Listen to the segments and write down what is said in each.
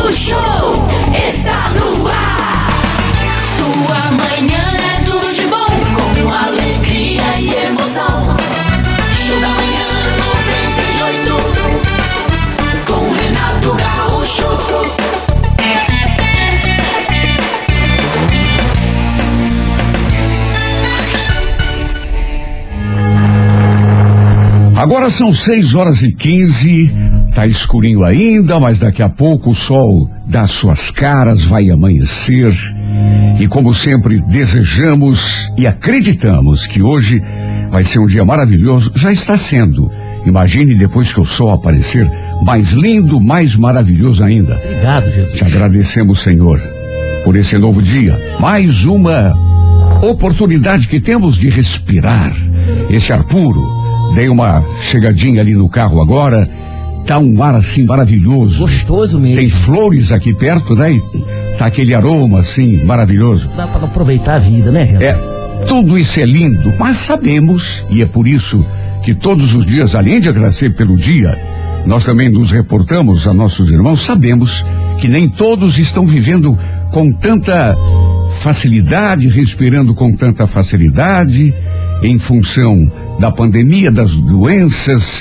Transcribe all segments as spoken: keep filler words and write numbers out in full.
O show está no ar. Sua manhã é tudo de bom, com alegria e emoção. Show da manhã noventa e oito, com Renato Gaúcho. Agora são seis horas e quinze, tá escurinho ainda, mas daqui a pouco o sol das suas caras vai amanhecer. E como sempre desejamos e acreditamos que hoje vai ser um dia maravilhoso, já está sendo. Imagine depois que o sol aparecer, mais lindo, mais maravilhoso ainda. Obrigado, Jesus. Te agradecemos, Senhor, por esse novo dia. Mais uma oportunidade que temos de respirar esse ar puro. Dei uma chegadinha ali no carro agora, tá um ar assim maravilhoso. Gostoso mesmo. Tem flores aqui perto, né? E tá aquele aroma assim maravilhoso. Dá para aproveitar a vida, né, Renato? É, tudo isso é lindo, mas sabemos, e é por isso que todos os dias, além de agradecer pelo dia, nós também nos reportamos a nossos irmãos, sabemos que nem todos estão vivendo com tanta facilidade, respirando com tanta facilidade, em função da pandemia, das doenças,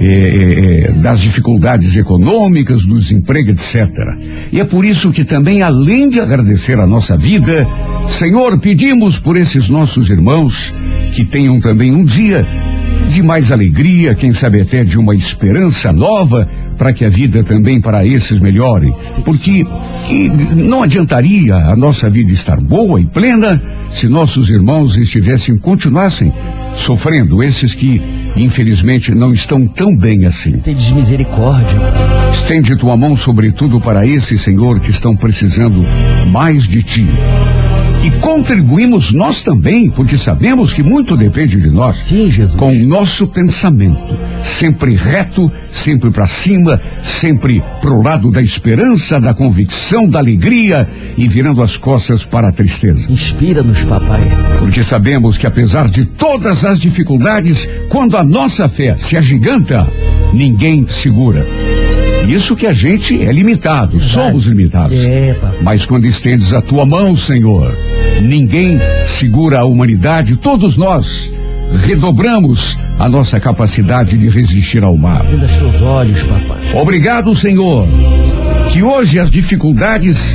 eh, eh, das dificuldades econômicas, do desemprego, etcétera. E é por isso que também, além de agradecer a nossa vida, Senhor, pedimos por esses nossos irmãos que tenham também um dia de mais alegria, quem sabe até de uma esperança nova, para que a vida também para esses melhore. Porque que não adiantaria a nossa vida estar boa e plena se nossos irmãos estivessem, continuassem sofrendo, esses que infelizmente não estão tão bem assim. Tem de misericórdia. Estende tua mão sobretudo para esses, Senhor, que estão precisando mais de ti. E contribuímos nós também, porque sabemos que muito depende de nós. Sim, Jesus. Com o nosso pensamento, sempre reto, sempre para cima, sempre pro lado da esperança, da convicção, da alegria e virando as costas para a tristeza. Inspira-nos, papai. Porque sabemos que apesar de todas as dificuldades, quando a nossa fé se agiganta, ninguém segura. Isso que a gente é limitado, verdade. Somos limitados. É, papai. Mas quando estendes a tua mão, Senhor, ninguém segura a humanidade, todos nós redobramos a nossa capacidade de resistir ao mal. Abre os teus olhos, papai. Obrigado, Senhor, que hoje as dificuldades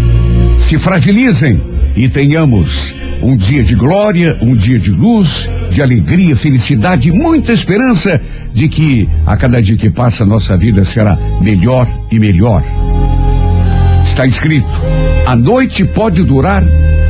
se fragilizem e tenhamos um dia de glória, um dia de luz, de alegria, felicidade e muita esperança de que a cada dia que passa a nossa vida será melhor e melhor. Está escrito, a noite pode durar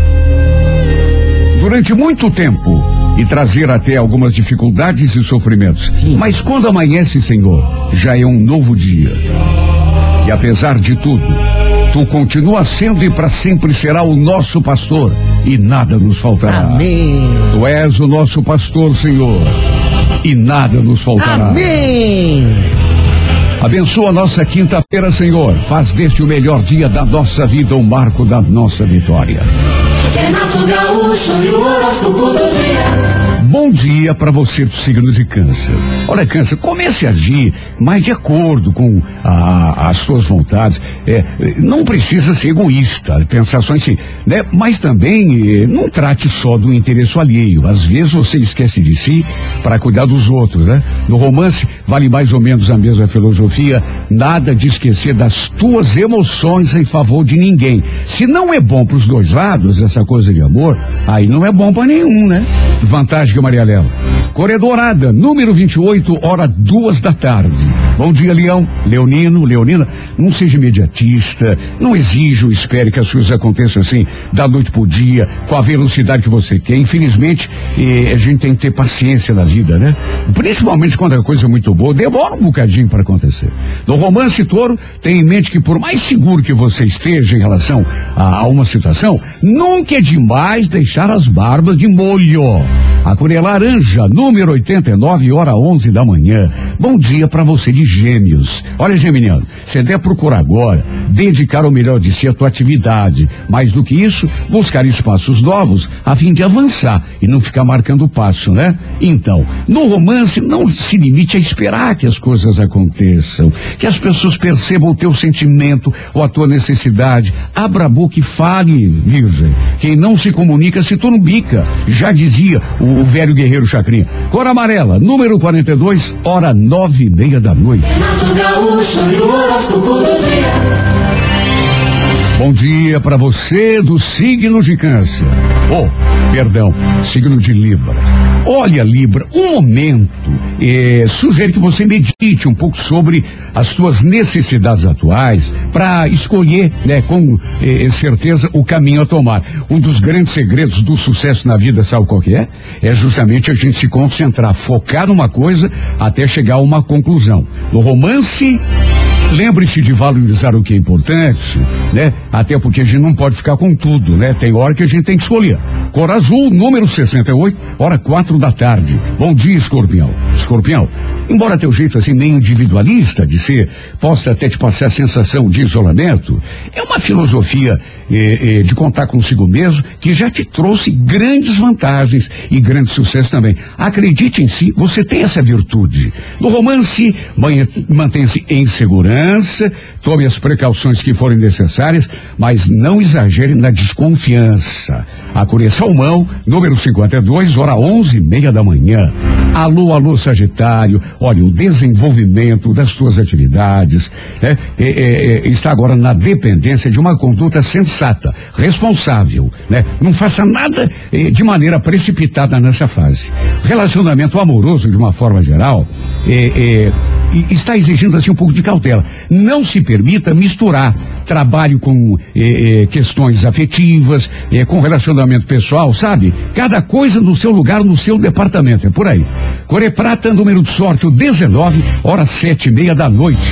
durante muito tempo e trazer até algumas dificuldades e sofrimentos. Sim. Mas quando amanhece, Senhor, já é um novo dia. E apesar de tudo, tu continua sendo e para sempre será o nosso pastor e nada nos faltará. Amém. Tu és o nosso pastor, Senhor, e nada nos faltará. Amém. Abençoa a nossa quinta-feira, Senhor. Faz deste o melhor dia da nossa vida, o marco da nossa vitória. Renato Gaúcho e o horóscopo do dia. Bom dia para você do signo de Câncer. Olha, Câncer, comece a agir mais de acordo com a, as suas vontades. É, não precisa ser egoísta, pensar só em si, né? Mas também é, não trate só do interesse alheio. Às vezes você esquece de si para cuidar dos outros, né? No romance vale mais ou menos a mesma filosofia. Nada de esquecer das tuas emoções em favor de ninguém. Se não é bom para os dois lados essa coisa de amor, aí não é bom para nenhum, né? Vantagem, Maria Léo. Cor é dourada, número vinte e oito, hora duas da tarde. Bom dia, Leão, Leonino, Leonina. Não seja imediatista, não exija ou espere que as coisas aconteçam assim, da noite pro dia, com a velocidade que você quer. Infelizmente, eh, a gente tem que ter paciência na vida, né? Principalmente quando a coisa é muito boa, demora um bocadinho para acontecer. No romance, Touro, tenha em mente que por mais seguro que você esteja em relação a, a uma situação, nunca é demais deixar as barbas de molho. A cor é laranja, número oitenta e nove, hora onze da manhã. Bom dia para você de Gêmeos. Olha, Geminiano, você deve procurar agora dedicar o melhor de si à tua atividade. Mais do que isso, buscar espaços novos a fim de avançar e não ficar marcando o passo, né? Então, no romance, não se limite a esperar que as coisas aconteçam, que as pessoas percebam o teu sentimento ou a tua necessidade. Abra a boca e fale, virgem. Quem não se comunica se turbica, já dizia o, o velho guerreiro Chacrinha. Cor amarela, número quarenta e dois, hora nove e meia da noite. Bom dia para você do signo de Câncer. Oh, perdão, signo de Libra. Olha, Libra, um momento eh, sugere que você medite um pouco sobre as suas necessidades atuais para escolher, né, com eh, certeza o caminho a tomar. Um dos grandes segredos do sucesso na vida, sabe qual que é? É justamente a gente se concentrar, focar numa coisa até chegar a uma conclusão. No romance, lembre-se de valorizar o que é importante, né? Até porque a gente não pode ficar com tudo, né? Tem hora que a gente tem que escolher. Cor azul, número sessenta e oito, hora quatro da tarde. Bom dia, Escorpião. Escorpião, embora teu jeito assim meio individualista de ser, possa até te passar a sensação de isolamento, é uma filosofia eh, eh, de contar consigo mesmo que já te trouxe grandes vantagens e grande sucesso também. Acredite em si, você tem essa virtude. No romance, mantenha-se em segurança, tome as precauções que forem necessárias, mas não exagere na desconfiança. A cor é salmão, número cinquenta e dois, hora onze e meia da manhã. Alô, alô, Sagitário. Olha, o desenvolvimento das tuas atividades é, é, é, está agora na dependência de uma conduta sensata, responsável, né? Não faça nada é, de maneira precipitada nessa fase. Relacionamento amoroso, de uma forma geral, é, é, está exigindo assim um pouco de cautela. Não se permita misturar trabalho com eh, eh, questões afetivas, eh, com relacionamento pessoal, sabe? Cada coisa no seu lugar, no seu departamento, é por aí. Cor é prata, número de sorte, o dezenove, hora sete e meia da noite.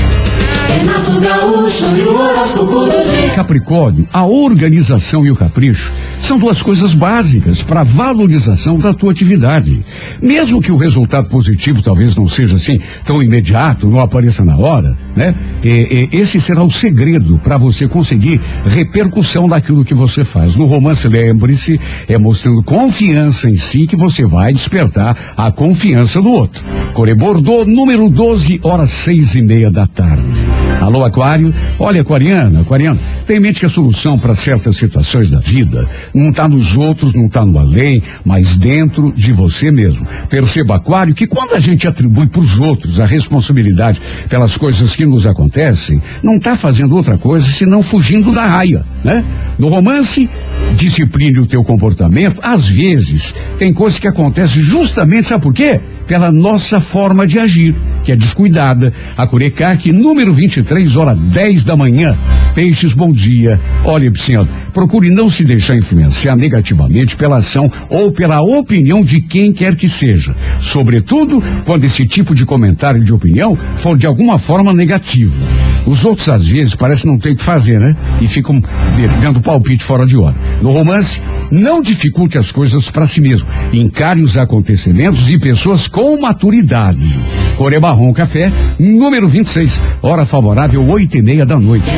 Capricórnio, a organização e o capricho são duas coisas básicas para a valorização da tua atividade. Mesmo que o resultado positivo talvez não seja assim tão imediato, não apareça na hora, né? E, e, esse será o segredo para você conseguir repercussão daquilo que você faz. No romance, lembre-se, é mostrando confiança em si que você vai despertar a confiança do outro. Cor é Bordeaux, número doze, horas seis e meia da tarde. Alô, Aquário? Olha, aquariano, aquariano, tem em mente que a solução para certas situações da vida não está nos outros, não está no além, mas dentro de você mesmo. Perceba, Aquário, que quando a gente atribui para os outros a responsabilidade pelas coisas que nos acontecem, não está fazendo outra coisa senão fugindo da raia, né? No romance, discipline o teu comportamento. Às vezes, tem coisas que acontecem justamente, sabe por quê? Pela nossa forma de agir, que é descuidada. A Curecaque, número vinte e três, hora dez da manhã. Peixes, bom dia. Olha, Pisciano, procure não se deixar influenciar negativamente pela ação ou pela opinião de quem quer que seja. Sobretudo, quando esse tipo de comentário de opinião for de alguma forma negativa. Os outros, às vezes, parecem não ter o que fazer, né? E ficam dando palpite fora de hora. No romance, não dificulte as coisas para si mesmo. Encare os acontecimentos e pessoas com maturidade. Cor é marrom café, número vinte e seis, hora favorável, oito e meia da noite.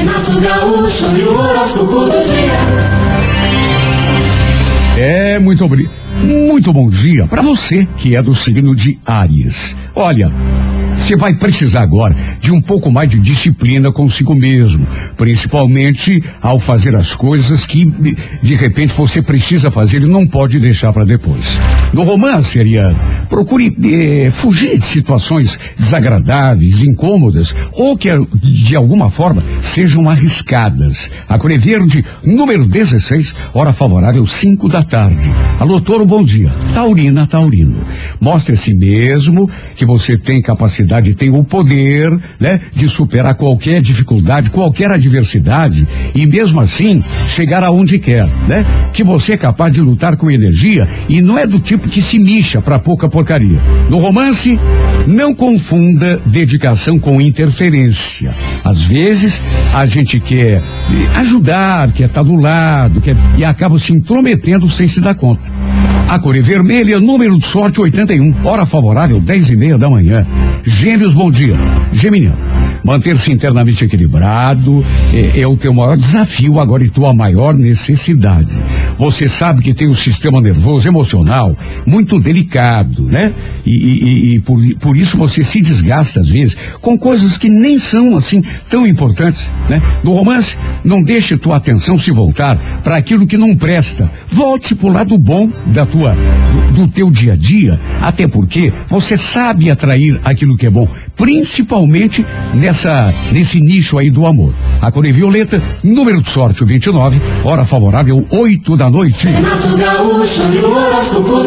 É, muito obrigado. Muito bom dia para você que é do signo de Áries. Olha, você vai precisar agora de um pouco mais de disciplina consigo mesmo, principalmente ao fazer as coisas que de, de repente você precisa fazer e não pode deixar para depois. No romance, Ariane, procure eh, fugir de situações desagradáveis, incômodas ou que de alguma forma sejam arriscadas. A Cor é Verde, número dezesseis, hora favorável, cinco da tarde. Alô, Touro, bom dia. Taurina, Taurino. Mostre a si mesmo que você tem capacidade, tem o poder, né, de superar qualquer dificuldade, qualquer adversidade e mesmo assim chegar aonde quer, né? Que você é capaz de lutar com energia e não é do tipo que se mixa pra pouca porcaria. No romance, não confunda dedicação com interferência. Às vezes, a gente quer ajudar, quer estar do lado, quer, e acaba se intrometendo sem se dar conta. A cor é vermelha, número de sorte oitenta e um, hora favorável dez e meia da manhã. Gêmeos, bom dia. Geminiano, manter-se internamente equilibrado é, é o teu maior desafio agora e tua maior necessidade. Você sabe que tem um sistema nervoso emocional muito delicado, né? E, e, e por, por isso você se desgasta às vezes com coisas que nem são assim tão importantes, né? No romance, não deixe tua atenção se voltar para aquilo que não presta. Volte pro lado bom da tua, do, do teu dia a dia, até porque você sabe atrair aquilo que é bom, principalmente nessa, nesse nicho aí do amor. A cor é violeta, número de sorte vinte e nove, hora favorável oito da noite. Renato Gaúcho e o horóscopo do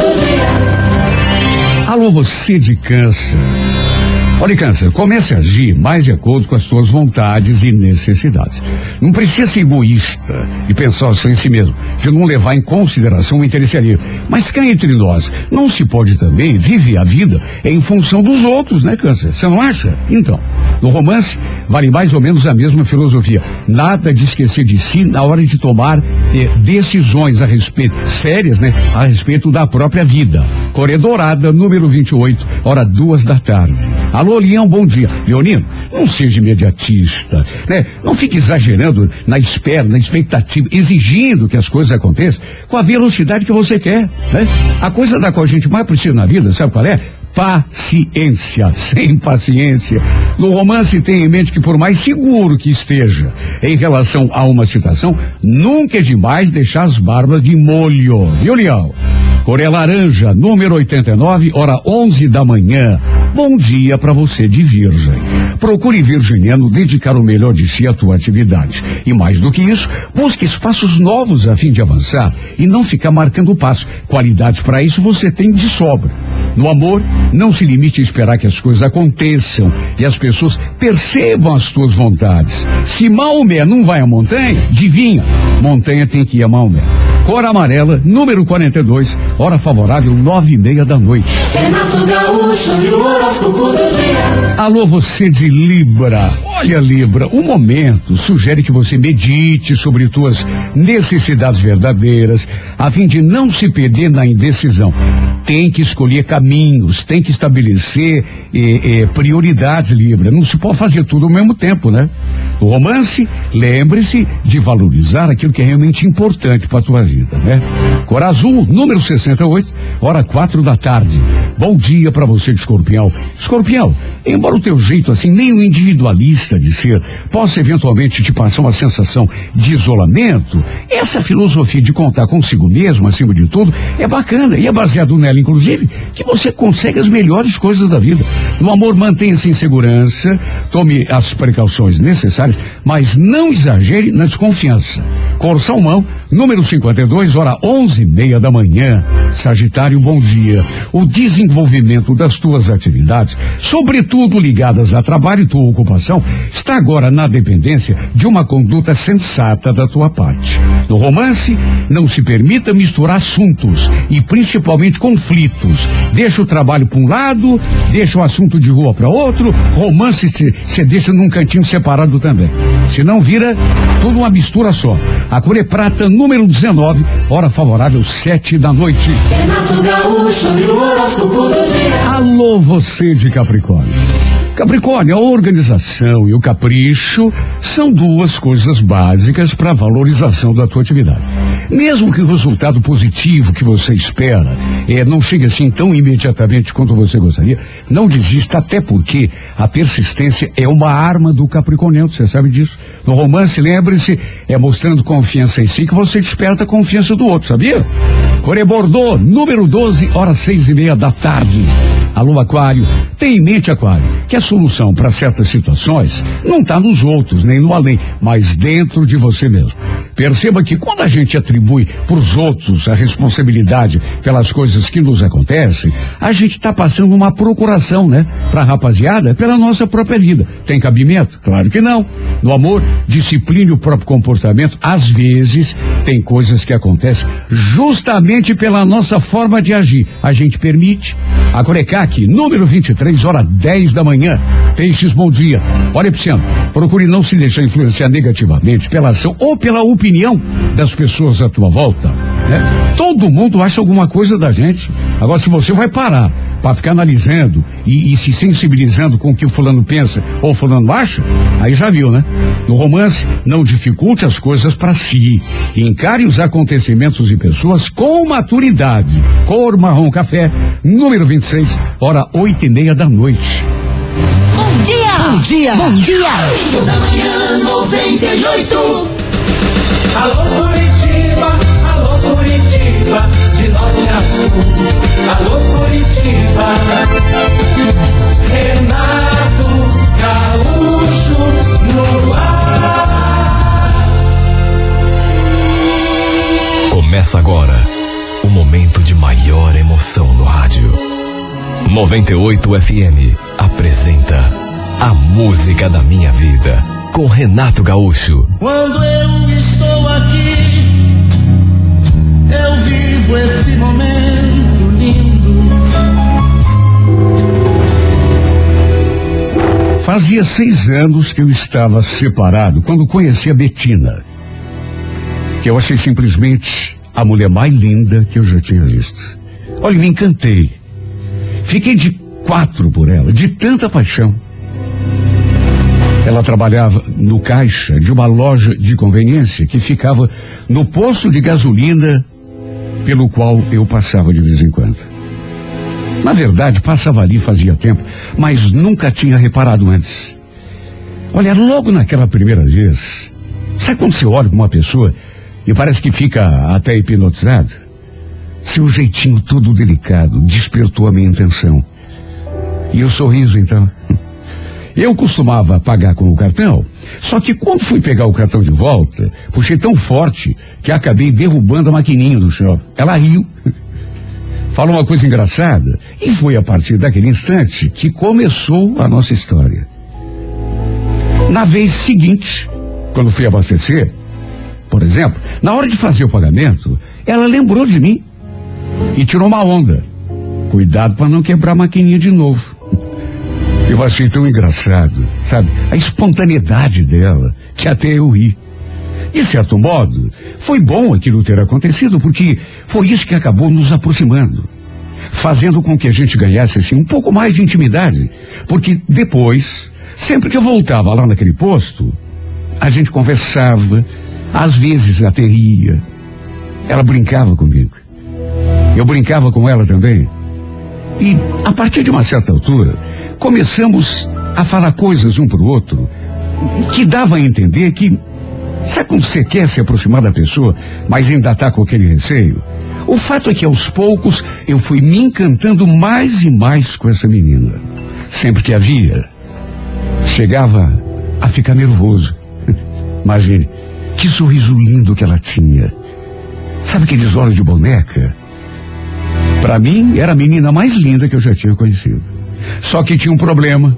dia. Alô, você de Câncer. Olha, Câncer, comece a agir mais de acordo com as suas vontades e necessidades. Não precisa ser egoísta e pensar só em si mesmo, de não levar em consideração o interesse alheio. Mas cá entre nós, não se pode também viver a vida em função dos outros, né, Câncer? Você não acha? Então, no romance, vale mais ou menos a mesma filosofia. Nada de esquecer de si na hora de tomar eh, decisões a respeito, sérias, né, a respeito da própria vida. Cor dourada, número vinte e oito, hora duas da tarde. Alô, Leão, bom dia. Leonino, não seja imediatista, né? Não fique exagerando na espera, na expectativa, exigindo que as coisas aconteçam com a velocidade que você quer, né? A coisa da qual a gente mais precisa na vida, sabe qual é? Paciência, sem paciência. No romance, tenha em mente que por mais seguro que esteja em relação a uma situação, nunca é demais deixar as barbas de molho. Viu, Leão? Cor é laranja, número oitenta e nove, hora onze da manhã. Bom dia para você de Virgem. Procure, virginiano, dedicar o melhor de si à tua atividade. E mais do que isso, busque espaços novos a fim de avançar e não ficar marcando passo. Qualidade para isso você tem de sobra. No amor, não se limite a esperar que as coisas aconteçam e as pessoas percebam as tuas vontades. Se Maomé não vai à montanha, adivinha, montanha tem que ir a Maomé. Cor amarela, número quarenta e dois, hora favorável nove e meia da noite. Renato Gaúcho e o horóscopo do dia. Alô, você de Libra. Olha, Libra, o momento sugere que você medite sobre tuas necessidades verdadeiras, a fim de não se perder na indecisão. Tem que escolher caminhos, tem que estabelecer eh, eh, prioridades, Libra. Não se pode fazer tudo ao mesmo tempo, né? O romance, lembre-se de valorizar aquilo que é realmente importante para a tua vida, né? Cor azul, número sessenta e oito, hora quatro da tarde. Bom dia para você de Escorpião. Escorpião, embora o teu jeito assim, meio individualista de ser, possa eventualmente te passar uma sensação de isolamento, essa filosofia de contar consigo mesmo, acima de tudo, é bacana e é baseado nela, inclusive, que você consegue as melhores coisas da vida. No amor, mantenha-se em segurança, tome as precauções necessárias, mas não exagere na desconfiança. Cor salmão, número cinquenta e dois, hora onze e meia da manhã. Sagitário, bom dia. O desenvolvimento das tuas atividades, sobretudo ligadas a trabalho e tua ocupação, está agora na dependência de uma conduta sensata da tua parte. No romance, não se permita misturar assuntos e principalmente conflitos. Deixa o trabalho para um lado, deixa o assunto de rua para outro, romance você deixa num cantinho separado também. Senão vira tudo uma mistura só. A cor é prata, número dezenove, hora favorável sete da noite. Renato Gaúcho e o horóscopo do dia. Alô, você de Capricórnio. Capricórnio, a organização e o capricho são duas coisas básicas para a valorização da tua atividade. Mesmo que o resultado positivo que você espera é, não chegue assim tão imediatamente quanto você gostaria, não desista, até porque a persistência é uma arma do capricorniano, você sabe disso. No romance, lembre-se, é mostrando confiança em si que você desperta a confiança do outro, sabia? Cor é Bordeaux, número doze, horas seis e meia da tarde. Alô, Aquário, tenha em mente, Aquário, que a solução para certas situações não está nos outros, nem no além, mas dentro de você mesmo. Perceba que quando a gente atribui para os outros a responsabilidade pelas coisas que nos acontecem, a gente está passando uma procuração, né? Para a rapaziada, pela nossa própria vida. Tem cabimento? Claro que não. No amor, discipline o próprio comportamento. Às vezes, tem coisas que acontecem justamente pela nossa forma de agir. A gente permite, A Corecac, número vinte e três, hora dez da manhã. Peixes, bom dia. Olha, Pisciano, procure não se deixar influenciar negativamente pela ação ou pela opinião das pessoas à tua volta, né? Todo mundo acha alguma coisa da gente. Agora, se você vai parar para ficar analisando e, e se sensibilizando com o que o fulano pensa ou o fulano acha, aí já viu, né? No romance, não dificulte as coisas para si. Encare os acontecimentos e pessoas com maturidade. Cor marrom café, número vinte e seis, hora oito e meia da noite. Bom dia! Bom dia! Bom dia! Show da manhã noventa e oito. Alô Curitiba, alô Curitiba, de norte a sul. Alô Curitiba, Renato Gaúcho no ar. Começa agora o momento de maior emoção no rádio. noventa e oito F M apresenta A Música da Minha Vida, com Renato Gaúcho. Quando eu estou aqui, eu vivo esse momento lindo. Fazia seis anos que eu estava separado quando conheci a Betina, que eu achei simplesmente a mulher mais linda que eu já tinha visto. Olha, me encantei. Fiquei de quatro por ela, de tanta paixão. Ela trabalhava no caixa de uma loja de conveniência que ficava no posto de gasolina pelo qual eu passava de vez em quando. Na verdade, passava ali fazia tempo, mas nunca tinha reparado antes. Olha, logo naquela primeira vez, sabe quando você olha para uma pessoa e parece que fica até hipnotizado? Seu jeitinho todo delicado despertou a minha intenção. E o sorriso, então? Eu costumava pagar com o cartão, só que quando fui pegar o cartão de volta, puxei tão forte que acabei derrubando a maquininha do chão. Ela riu, falou uma coisa engraçada, e foi a partir daquele instante que começou a nossa história. Na vez seguinte, quando fui abastecer, por exemplo, na hora de fazer o pagamento, ela lembrou de mim e tirou uma onda. Cuidado para não quebrar a maquininha de novo. Eu achei tão engraçado, sabe? A espontaneidade dela, que até eu ri. De certo modo, foi bom aquilo ter acontecido, porque foi isso que acabou nos aproximando, fazendo com que a gente ganhasse assim um pouco mais de intimidade, porque depois, sempre que eu voltava lá naquele posto, a gente conversava, às vezes até ria. Ela brincava comigo. Eu brincava com ela também. E, a partir de uma certa altura, começamos a falar coisas um pro outro que dava a entender que, sabe quando você quer se aproximar da pessoa, mas ainda tá com aquele receio? O fato é que aos poucos eu fui me encantando mais e mais com essa menina. Sempre que a via, chegava a ficar nervoso. Imagine, que sorriso lindo que ela tinha. Sabe aqueles olhos de boneca? Para mim, era a menina mais linda que eu já tinha conhecido. Só que tinha um problema.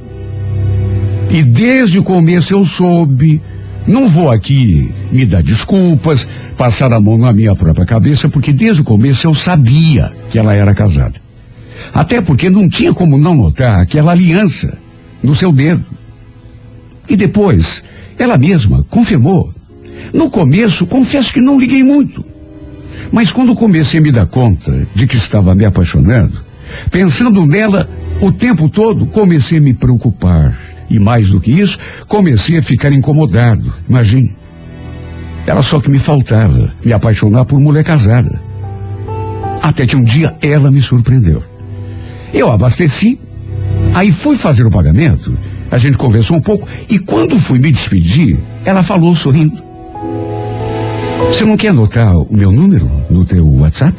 E desde o começo eu soube. Não vou aqui me dar desculpas, passar a mão na minha própria cabeça, porque desde o começo eu sabia que ela era casada. Até porque não tinha como não notar aquela aliança no seu dedo. E depois, ela mesma confirmou. No começo, confesso que não liguei muito. Mas quando comecei a me dar conta de que estava me apaixonando, pensando nela o tempo todo, comecei a me preocupar. E mais do que isso, comecei a ficar incomodado. Imagine. Era só que me faltava me apaixonar por mulher casada. Até que um dia ela me surpreendeu. Eu abasteci, aí fui fazer o pagamento, a gente conversou um pouco, e quando fui me despedir, ela falou sorrindo: "Você não quer anotar o meu número no teu WhatsApp?"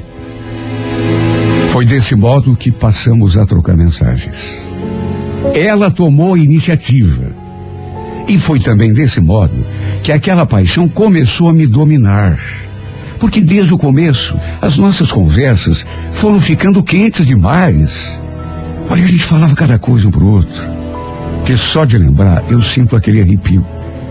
Foi desse modo que passamos a trocar mensagens. Ela tomou a iniciativa. E foi também desse modo que aquela paixão começou a me dominar. Porque desde o começo, as nossas conversas foram ficando quentes demais. Olha, a gente falava cada coisa um pro outro, que só de lembrar eu sinto aquele arrepio.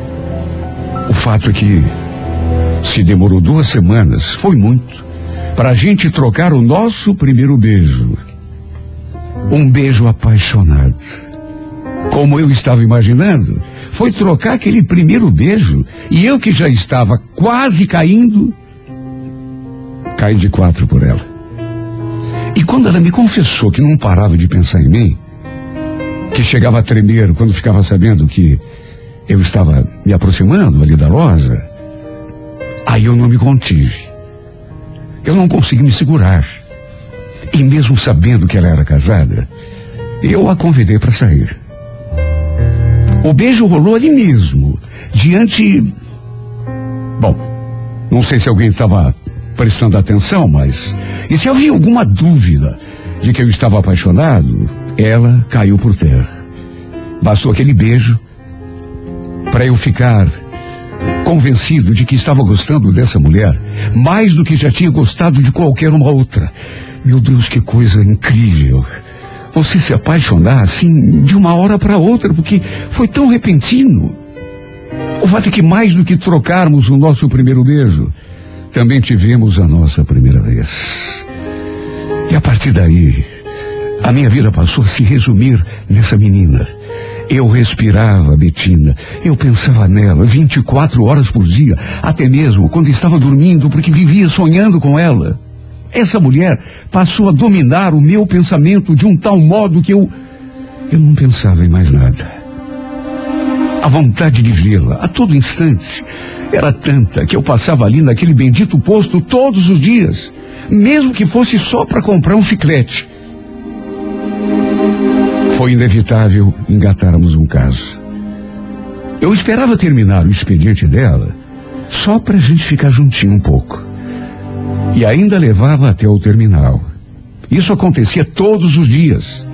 O fato é que se demorou duas semanas, foi muito, para a gente trocar o nosso primeiro beijo. Um beijo apaixonado. Como eu estava imaginando, foi trocar aquele primeiro beijo e eu que já estava quase caindo, caí de quatro por ela. E quando ela me confessou que não parava de pensar em mim, que chegava a tremer quando ficava sabendo que eu estava me aproximando ali da loja, aí eu não me contive. Eu não consegui me segurar. E mesmo sabendo que ela era casada, eu a convidei para sair. O beijo rolou ali mesmo, diante... Bom, não sei se alguém estava prestando atenção, mas... E se havia alguma dúvida de que eu estava apaixonado, ela caiu por terra. Bastou aquele beijo para eu ficar convencido de que estava gostando dessa mulher mais do que já tinha gostado de qualquer uma outra. Meu Deus, que coisa incrível. Você se apaixonar assim de uma hora para outra, porque foi tão repentino. O fato é que mais do que trocarmos o nosso primeiro beijo, também tivemos a nossa primeira vez. E a partir daí, a minha vida passou a se resumir nessa menina. Eu respirava Betina, eu pensava nela vinte e quatro horas por dia, até mesmo quando estava dormindo, porque vivia sonhando com ela. Essa mulher passou a dominar o meu pensamento de um tal modo que eu, eu não pensava em mais nada. A vontade de vê-la a todo instante era tanta que eu passava ali naquele bendito posto todos os dias, mesmo que fosse só para comprar um chiclete. Foi inevitável engatarmos um caso. Eu esperava terminar o expediente dela só para a gente ficar juntinho um pouco. E ainda levava até o terminal. Isso acontecia todos os dias.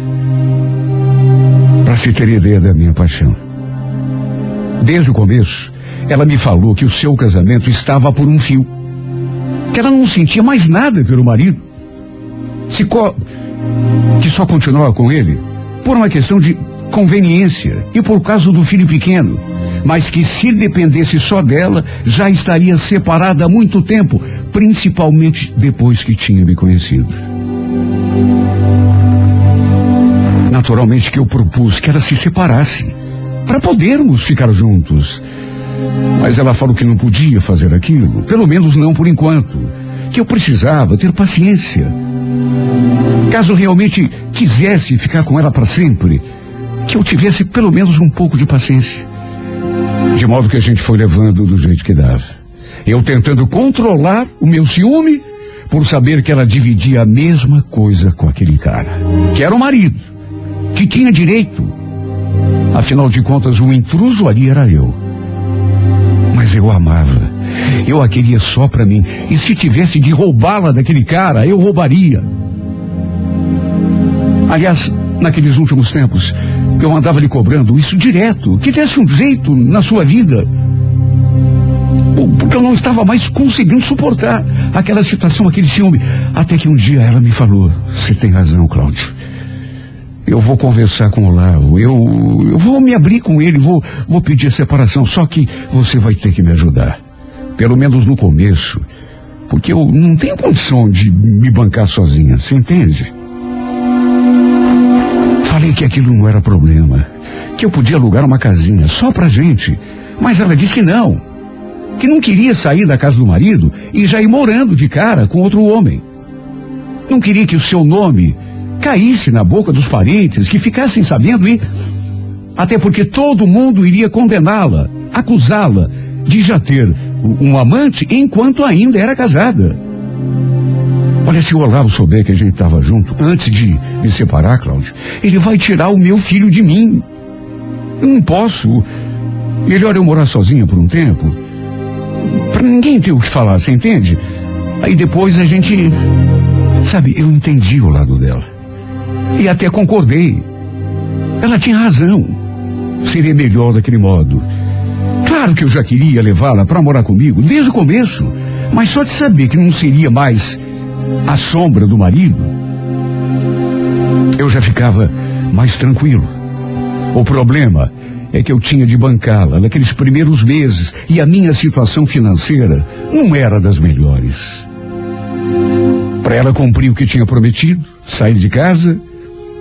Para se ter ideia da minha paixão. Desde o começo, ela me falou que o seu casamento estava por um fio. Que ela não sentia mais nada pelo marido. Se co... Que só continuava com ele por uma questão de conveniência e por causa do filho pequeno. Mas que se dependesse só dela, já estaria separada há muito tempo, principalmente depois que tinha me conhecido. Naturalmente que eu propus que ela se separasse, para podermos ficar juntos. Mas ela falou que não podia fazer aquilo, pelo menos não por enquanto, que eu precisava ter paciência. Caso realmente quisesse ficar com ela para sempre, que eu tivesse pelo menos um pouco de paciência. De modo que a gente foi levando do jeito que dava. Eu tentando controlar o meu ciúme por saber que ela dividia a mesma coisa com aquele cara, que era o marido, que tinha direito. Afinal de contas, o intruso ali era eu. Mas eu amava. Eu a queria só pra mim. E se tivesse de roubá-la daquele cara, eu roubaria. Aliás, naqueles últimos tempos, eu andava lhe cobrando isso direto, que desse um jeito na sua vida. Porque eu não estava mais conseguindo suportar aquela situação, aquele ciúme. Até que um dia ela me falou: você tem razão, Cláudio. Eu vou conversar com o Olavo, eu, eu vou me abrir com ele, vou, vou pedir a separação, só que você vai ter que me ajudar. Pelo menos no começo, porque eu não tenho condição de me bancar sozinha, você entende? Falei que aquilo não era problema, que eu podia alugar uma casinha só pra gente, mas ela disse que não, que não queria sair da casa do marido e já ir morando de cara com outro homem. Não queria que o seu nome caísse na boca dos parentes, que ficassem sabendo e... Até porque todo mundo iria condená-la, acusá-la de já ter um amante enquanto ainda era casada. Olha, se o Olavo souber que a gente estava junto, antes de me separar, Cláudio, ele vai tirar o meu filho de mim. Eu não posso. Melhor eu morar sozinha por um tempo, pra ninguém ter o que falar, você entende? Aí depois a gente... Sabe, eu entendi o lado dela. E até concordei. Ela tinha razão. Seria melhor daquele modo. Claro que eu já queria levá-la para morar comigo desde o começo, mas só de saber que não seria mais a sombra do marido, eu já ficava mais tranquilo. O problema é que eu tinha de bancá-la naqueles primeiros meses e a minha situação financeira não era das melhores. Para ela cumprir o que tinha prometido, sair de casa,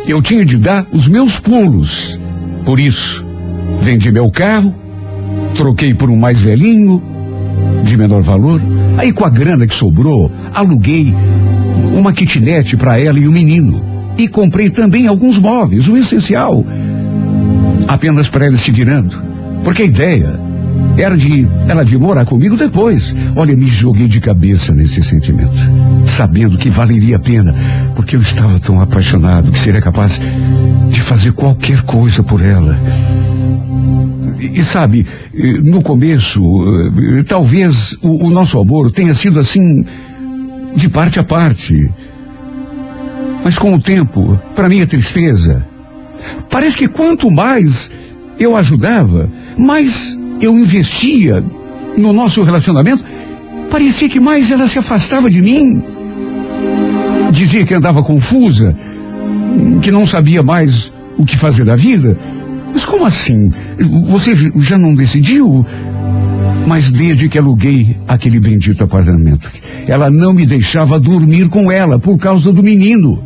eu tinha de dar os meus pulos. Por isso, vendi meu carro, troquei por um mais velhinho, de menor valor. Aí, com a grana que sobrou, aluguei uma kitnet para ela e o menino. E comprei também alguns móveis, o essencial, apenas para ela se virando. Porque a ideia era de ela vir morar comigo depois. Olha, me joguei de cabeça nesse sentimento, sabendo que valeria a pena, porque eu estava tão apaixonado que seria capaz de fazer qualquer coisa por ela. E, e sabe, no começo, talvez o, o nosso amor tenha sido assim, de parte a parte. Mas com o tempo, para minha tristeza, parece que quanto mais eu ajudava, mais eu investia no nosso relacionamento, parecia que mais ela se afastava de mim. Dizia que andava confusa, que não sabia mais o que fazer da vida. Mas como assim? Você já não decidiu? Mas desde que aluguei aquele bendito apartamento, ela não me deixava dormir com ela por causa do menino.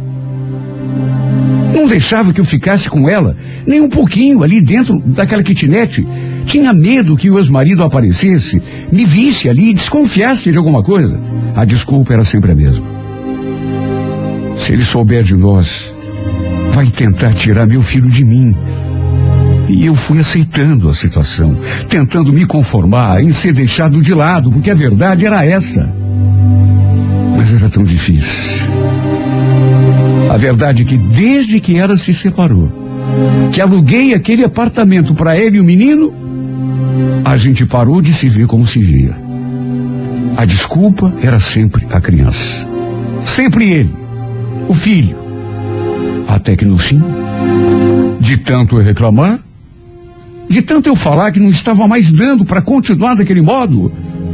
Não deixava que eu ficasse com ela nem um pouquinho ali dentro daquela kitnet. Tinha medo que o ex-marido aparecesse, me visse ali e desconfiasse de alguma coisa. A desculpa era sempre a mesma. Se ele souber de nós, vai tentar tirar meu filho de mim. E eu fui aceitando a situação, tentando me conformar em ser deixado de lado, porque a verdade era essa. Mas era tão difícil. A verdade é que desde que ela se separou, que aluguei aquele apartamento para ela e o menino, a gente parou de se ver como se via. A desculpa era sempre a criança. Sempre ele, o filho. Até que no fim, de tanto eu reclamar, de tanto eu falar que não estava mais dando para continuar daquele modo,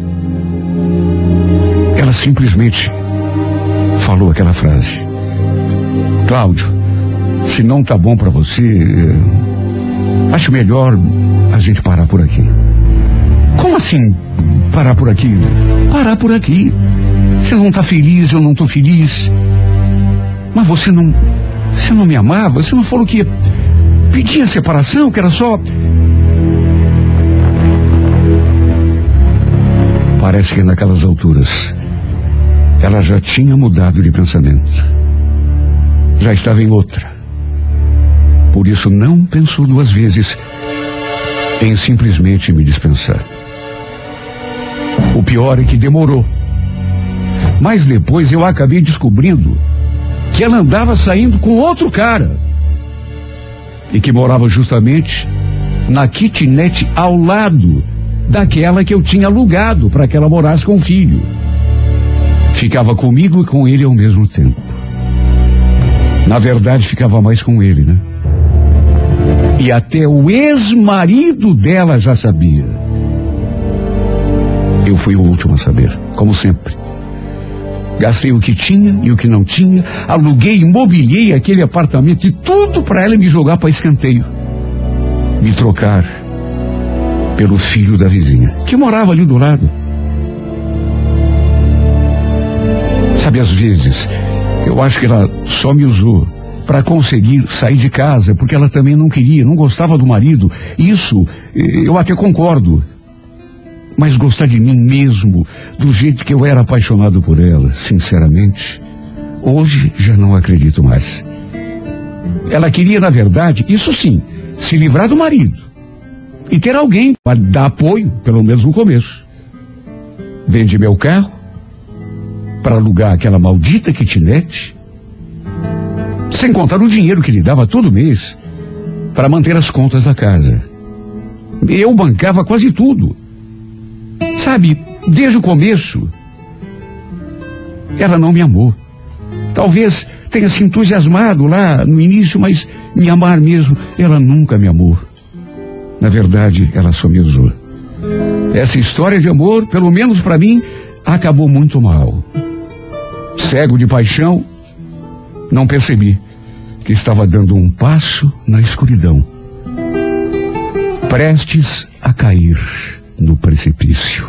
ela simplesmente falou aquela frase: Cláudio, se não tá bom para você, acho melhor a gente parar por aqui. Como assim parar por aqui? Parar por aqui. Você não tá feliz, eu não tô feliz. Mas você não, você não me amava? Você não falou que ia pedir a separação, que era só... Parece que naquelas alturas ela já tinha mudado de pensamento. Já estava em outra. Por isso não pensou duas vezes em simplesmente me dispensar. O pior é que demorou. Mas depois eu acabei descobrindo que ela andava saindo com outro cara. E que morava justamente na kitnet ao lado daquela que eu tinha alugado para que ela morasse com o filho. Ficava comigo e com ele ao mesmo tempo. Na verdade, ficava mais com ele, né? E até o ex-marido dela já sabia. Eu fui o último a saber, como sempre. Gastei o que tinha e o que não tinha, aluguei e mobiliei aquele apartamento e tudo para ela me jogar para escanteio. Me trocar pelo filho da vizinha, que morava ali do lado. Sabe, às vezes, eu acho que ela só me usou para conseguir sair de casa, porque ela também não queria, não gostava do marido. Isso, eu até concordo. Mas gostar de mim mesmo, do jeito que eu era apaixonado por ela, sinceramente, hoje já não acredito mais. Ela queria, na verdade, isso sim, se livrar do marido e ter alguém para dar apoio, pelo menos no começo. Vendi meu carro para alugar aquela maldita kitnet, sem contar o dinheiro que lhe dava todo mês para manter as contas da casa. Eu bancava quase tudo. Sabe, desde o começo, ela não me amou. Talvez tenha se entusiasmado lá no início, mas me amar mesmo, ela nunca me amou. Na verdade, ela só me usou. Essa história de amor, pelo menos para mim, acabou muito mal. Cego de paixão, não percebi que estava dando um passo na escuridão, prestes a cair no precipício.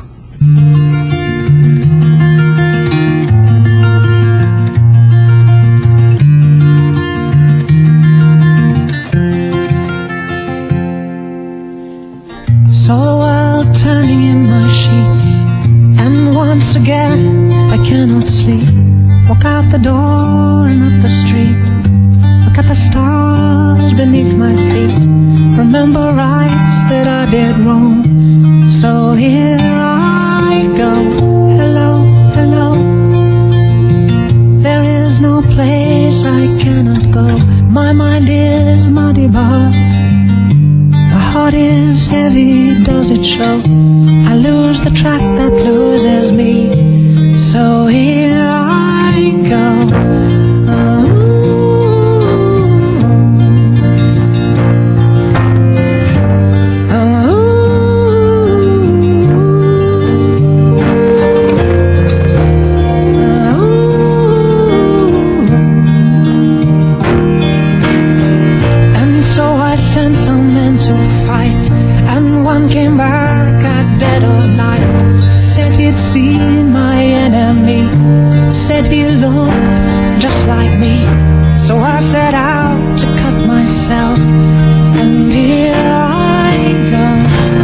turning in my sheets, and once again I cannot sleep. Walk out the door and up the street, look at the stars beneath my feet, remember rights that I did wrong. So here I go, hello, hello. There is no place I cannot go. My mind is muddy, but my heart is heavy, does it show? I lose the track that loses me. So here I go. Oh. Came back at dead of night, said he'd seen my enemy, said he looked just like me. So I set out to cut myself, and here I go.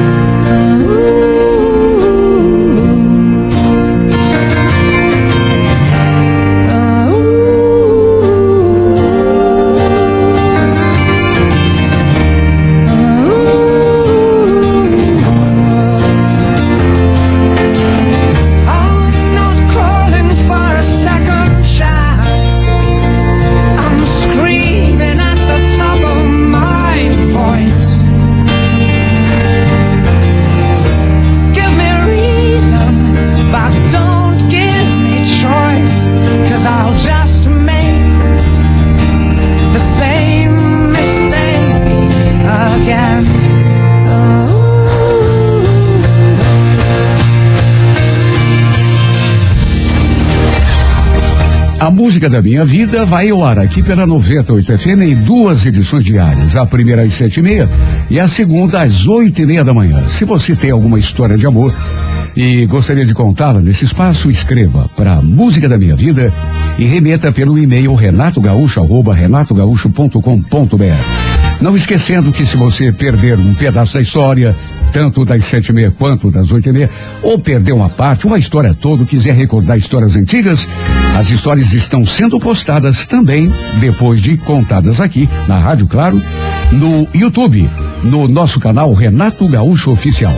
A música da minha vida vai ao ar aqui pela noventa e oito F M em duas edições diárias. A primeira às sete e meia e a segunda às oito e meia da manhã. Se você tem alguma história de amor e gostaria de contá-la nesse espaço, escreva para Música da Minha Vida e remeta pelo e-mail renato gaúcho arroba renato gaúcho ponto com ponto b r. Não esquecendo que se você perder um pedaço da história, tanto das sete e meia quanto das oito e meia, ou perder uma parte, uma história toda, quiser recordar histórias antigas, as histórias estão sendo postadas também, depois de contadas aqui, na Rádio Claro, no YouTube, no nosso canal Renato Gaúcho Oficial.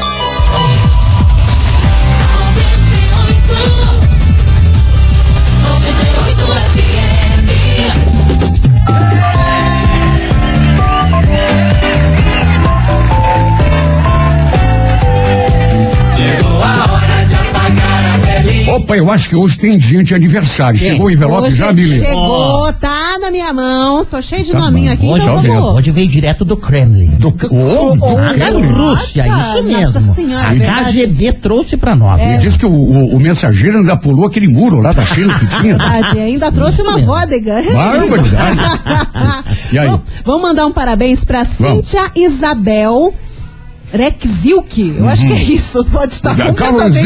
Opa, eu acho que hoje tem gente de aniversário. Tem. Chegou o envelope hoje já, Mili? Chegou, oh. Tá na minha mão. Tô cheio de tá nominho aqui, hoje, então vamos. Hoje veio direto do Kremlin. Do, oh, do ah, da Rússia, Nossa, isso mesmo. Nossa Senhora, a K G B trouxe pra nós. Ele é. disse que o, o, o mensageiro ainda pulou aquele muro lá da China que tinha. Verdade, ainda trouxe uma vodega. Barbaridade. E aí? Bom, vamos mandar um parabéns pra Cíntia Isabel Rexilk, eu uhum. acho que é isso, pode estar completamente...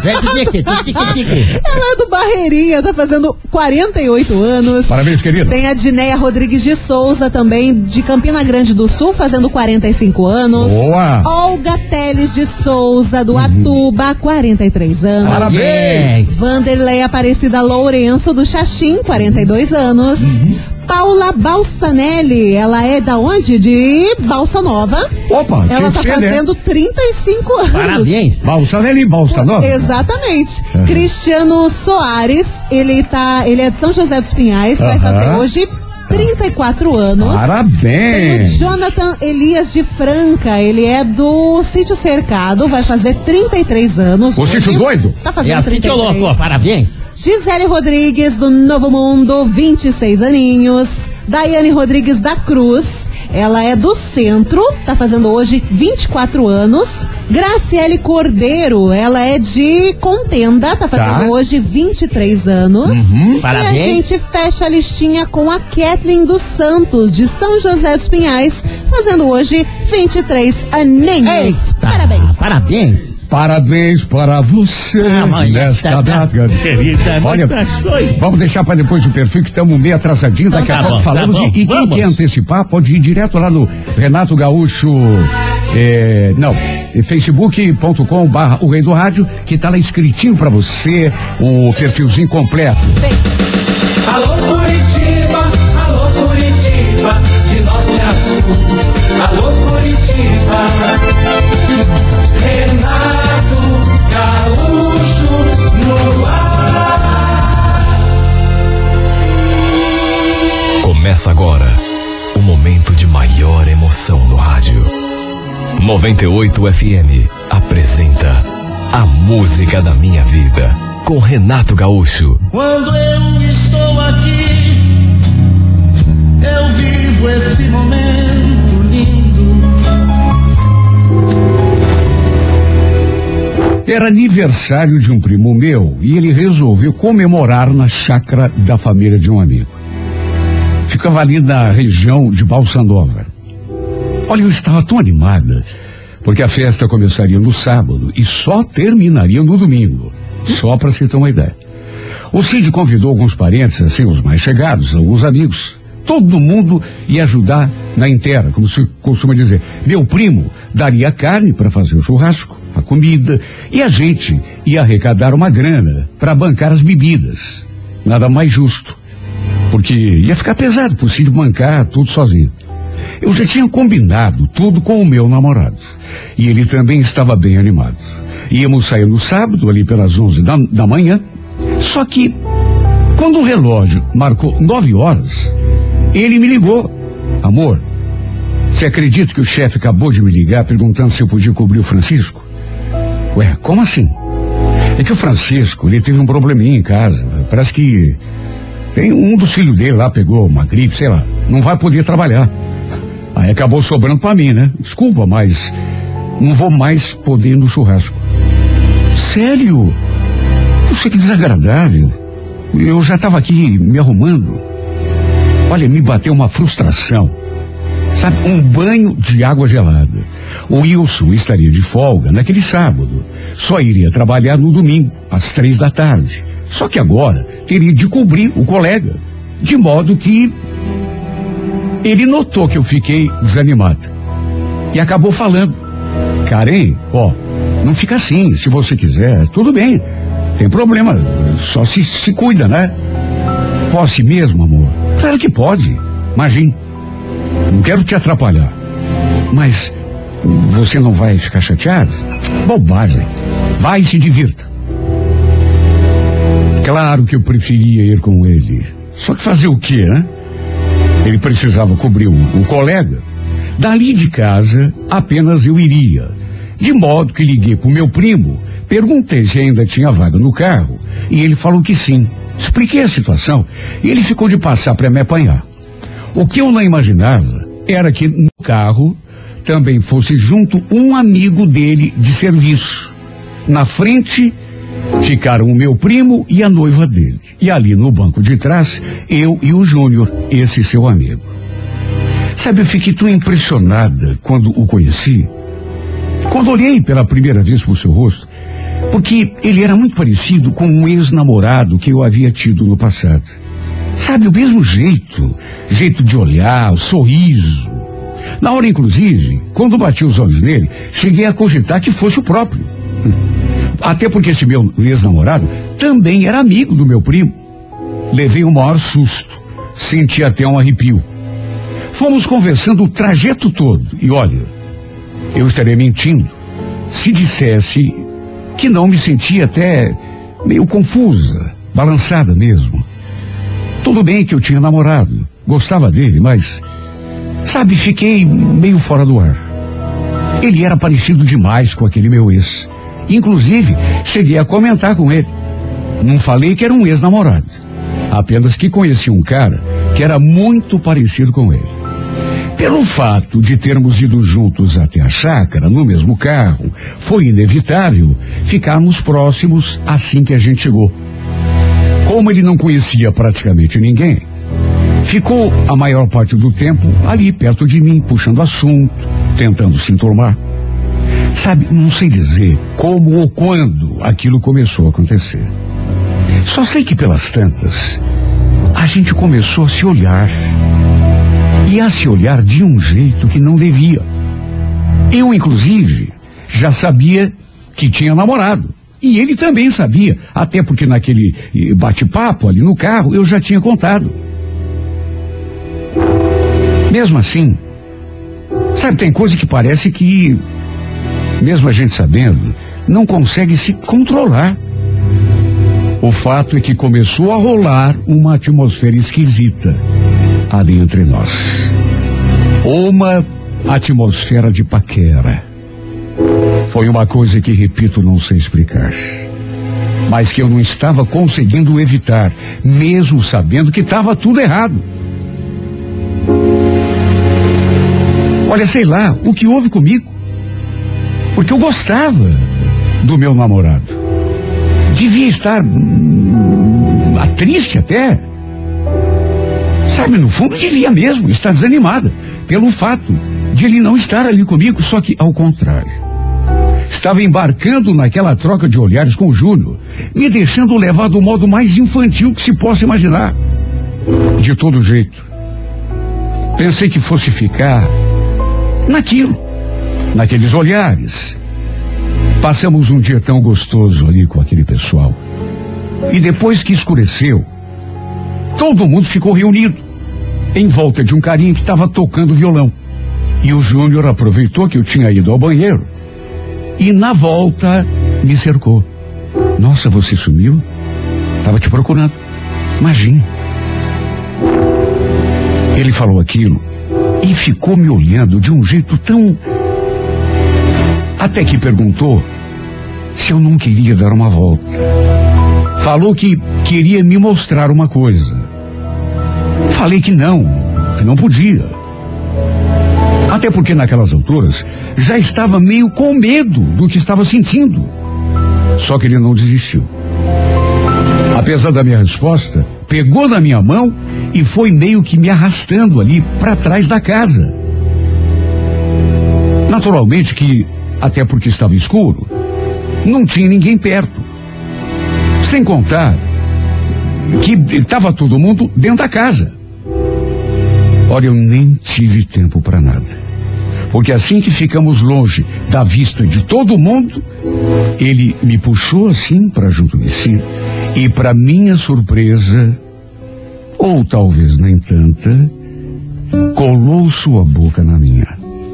Ela é do Barreirinha, tá fazendo quarenta e oito anos. Parabéns, querida. Tem a Dinéia Rodrigues de Souza também, de Campina Grande do Sul, fazendo quarenta e cinco anos. Boa! Olga Teles de Souza, do uhum. Atuba, quarenta e três anos. Parabéns! Vanderlei Aparecida Lourenço, do Xaxim, quarenta e dois anos. Uhum. Paula Balsanelli, ela é da onde? De Balsa Nova. Opa, ela tá ser, fazendo né? trinta e cinco anos. Parabéns. Balsanelli, Balsa Nova. Exatamente. Uhum. Cristiano Soares, ele tá, ele é de São José dos Pinhais, uhum. vai fazer hoje trinta e quatro anos. Parabéns. Tem o Jonathan Elias de Franca, ele é do Sítio Cercado, vai fazer trinta e três anos. O hoje. Sítio doido? Tá fazendo é assim trinta e três. Que eu louco, parabéns. Gisele Rodrigues, do Novo Mundo, vinte e seis aninhos. Daiane Rodrigues da Cruz, ela é do Centro, tá fazendo hoje vinte e quatro anos. Graciele Cordeiro, ela é de Contenda, tá fazendo tá. hoje vinte e três anos. Uhum. Parabéns. E a gente fecha a listinha com a Kathleen dos Santos, de São José dos Pinhais, fazendo hoje vinte e três aninhos. Eita, parabéns. Parabéns. Parabéns para você Amanhã nesta está data. querida, Olha, corações. vamos deixar para depois do perfil que estamos meio atrasadinhos. Daqui Tá a pouco bom, falamos. tá bom, e e quem vamos. quer antecipar pode ir direto lá no Renato Gaúcho. É, não, facebook ponto com barra o Rei do Rádio, que tá lá escritinho para você o perfilzinho completo. Alô Curitiba, alô Curitiba, de norte a sul. Alô Curitiba, Renato Gaúcho no ar. Começa agora o momento de maior emoção no rádio. noventa e oito F M apresenta A Música da Minha Vida, com Renato Gaúcho. Quando eu estou aqui, eu vivo esse momento lindo. Era aniversário de um primo meu e ele resolveu comemorar na chácara da família de um amigo. Ficava ali na região de Balsa Nova. Olha, eu estava tão animada, porque a festa começaria no sábado e só terminaria no domingo. Só para você ter uma ideia. O Cid convidou alguns parentes, assim, os mais chegados, alguns amigos. Todo mundo ia ajudar na inteira, como se costuma dizer. Meu primo daria carne para fazer o churrasco, a comida, e a gente ia arrecadar uma grana para bancar as bebidas. Nada mais justo, porque ia ficar pesado pro Cid bancar tudo sozinho. Eu já tinha combinado tudo com o meu namorado. E ele também estava bem animado. Íamos sair no sábado, ali pelas onze da, da manhã. Só que, quando o relógio marcou nove horas, ele me ligou. Amor, você acredita que o chefe acabou de me ligar perguntando se eu podia cobrir o Francisco? Ué, como assim? É que o Francisco, ele teve um probleminha em casa. Parece que tem um dos filhos dele lá, pegou uma gripe, sei lá. Não vai poder trabalhar. Aí acabou sobrando pra mim, né? Desculpa, mas não vou mais poder ir no churrasco. Sério? Puxa, que desagradável. Eu já estava aqui me arrumando. Olha, me bateu uma frustração. Sabe, um banho de água gelada. O Wilson estaria de folga naquele sábado. Só iria trabalhar no domingo, às três da tarde. Só que agora teria de cobrir o colega. De modo que ele notou que eu fiquei desanimado. E acabou falando. Karen, ó, não fica assim, se você quiser, tudo bem. Tem problema, só se, se cuida, né? Posso mesmo, amor? Claro que pode. Imagine. Não quero te atrapalhar. Mas você não vai ficar chateado? Bobagem. Vai e se divirta. Claro que eu preferia ir com ele. Só que fazer o quê, né? Ele precisava cobrir o, o colega. Dali de casa, apenas eu iria. De modo que liguei pro meu primo, perguntei se ainda tinha vaga no carro, e ele falou que sim. Expliquei a situação, e ele ficou de passar para me apanhar. O que eu não imaginava era que no carro também fosse junto um amigo dele de serviço. Na frente ficaram o meu primo e a noiva dele. E ali no banco de trás, eu e o Júnior, esse seu amigo. Sabe, eu fiquei tão impressionada quando o conheci. Quando olhei pela primeira vez pro seu rosto, porque ele era muito parecido com um ex-namorado que eu havia tido no passado. Sabe, o mesmo jeito, jeito de olhar, o sorriso. Na hora, inclusive, quando bati os olhos nele, cheguei a cogitar que fosse o próprio. Até porque esse meu ex-namorado também era amigo do meu primo. Levei o maior susto, senti até um arrepio. Fomos conversando o trajeto todo, e olha, eu estaria mentindo se dissesse que não me sentia até meio confusa, balançada mesmo. Tudo bem que eu tinha namorado, gostava dele, mas, sabe, fiquei meio fora do ar. Ele era parecido demais com aquele meu ex. Inclusive, cheguei a comentar com ele. Não falei que era um ex-namorado, apenas que conheci um cara que era muito parecido com ele. Pelo fato de termos ido juntos até a chácara, no mesmo carro, foi inevitável ficarmos próximos assim que a gente chegou. Como ele não conhecia praticamente ninguém, ficou a maior parte do tempo ali perto de mim, puxando assunto, tentando se enturmar. Sabe, não sei dizer como ou quando aquilo começou a acontecer. Só sei que pelas tantas, a gente começou a se olhar. E a se olhar de um jeito que não devia. Eu, inclusive, já sabia que tinha namorado. E ele também sabia, até porque naquele bate-papo ali no carro, eu já tinha contado. Mesmo assim, sabe, tem coisa que parece que, mesmo a gente sabendo, não consegue se controlar. O fato é que começou a rolar uma atmosfera esquisita ali entre nós. Uma atmosfera de paquera. Foi uma coisa que, repito, não sei explicar, mas que eu não estava conseguindo evitar, mesmo sabendo que estava tudo errado. Olha, sei lá, o que houve comigo? Porque eu gostava do meu namorado. Devia estar hum, triste até. Sabe, no fundo devia mesmo estar desanimada pelo fato de ele não estar ali comigo, só que ao contrário. Estava embarcando naquela troca de olhares com o Júnior, me deixando levar do modo mais infantil que se possa imaginar. De todo jeito, pensei que fosse ficar naquilo, naqueles olhares. Passamos um dia tão gostoso ali com aquele pessoal. E depois que escureceu, todo mundo ficou reunido em volta de um carinha que estava tocando violão. E o Júnior aproveitou que eu tinha ido ao banheiro e na volta me cercou. Nossa, você sumiu? Tava te procurando. Imagine. Ele falou aquilo e ficou me olhando de um jeito tão... Até que perguntou se eu não queria dar uma volta. Falou que queria me mostrar uma coisa. Falei que não, que não podia. Até porque naquelas alturas já estava meio com medo do que estava sentindo. Só que ele não desistiu. Apesar da minha resposta, pegou na minha mão e foi meio que me arrastando ali para trás da casa. Naturalmente que, até porque estava escuro, não tinha ninguém perto. Sem contar que estava todo mundo dentro da casa. Olha, eu nem tive tempo para nada. Porque assim que ficamos longe da vista de todo mundo, ele me puxou assim para junto de si e, para minha surpresa, ou talvez nem tanta, colou sua boca na minha.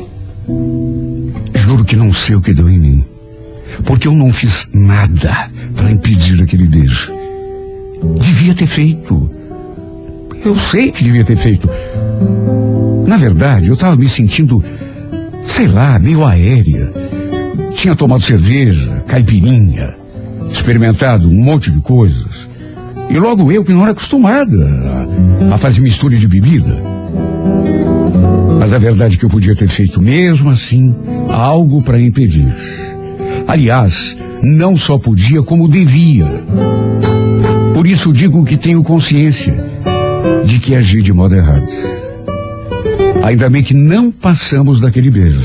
Juro que não sei o que deu em mim, porque eu não fiz nada para impedir aquele beijo. Devia ter feito. Eu sei que devia ter feito. Na verdade, eu estava me sentindo, sei lá, meio aérea. Tinha tomado cerveja, caipirinha, experimentado um monte de coisas. E logo eu, que não era acostumada a, a fazer mistura de bebida. Mas a verdade é que eu podia ter feito mesmo assim algo para impedir. Aliás, não só podia, como devia. Por isso digo que tenho consciência de que agi de modo errado. Ainda bem que não passamos daquele beijo.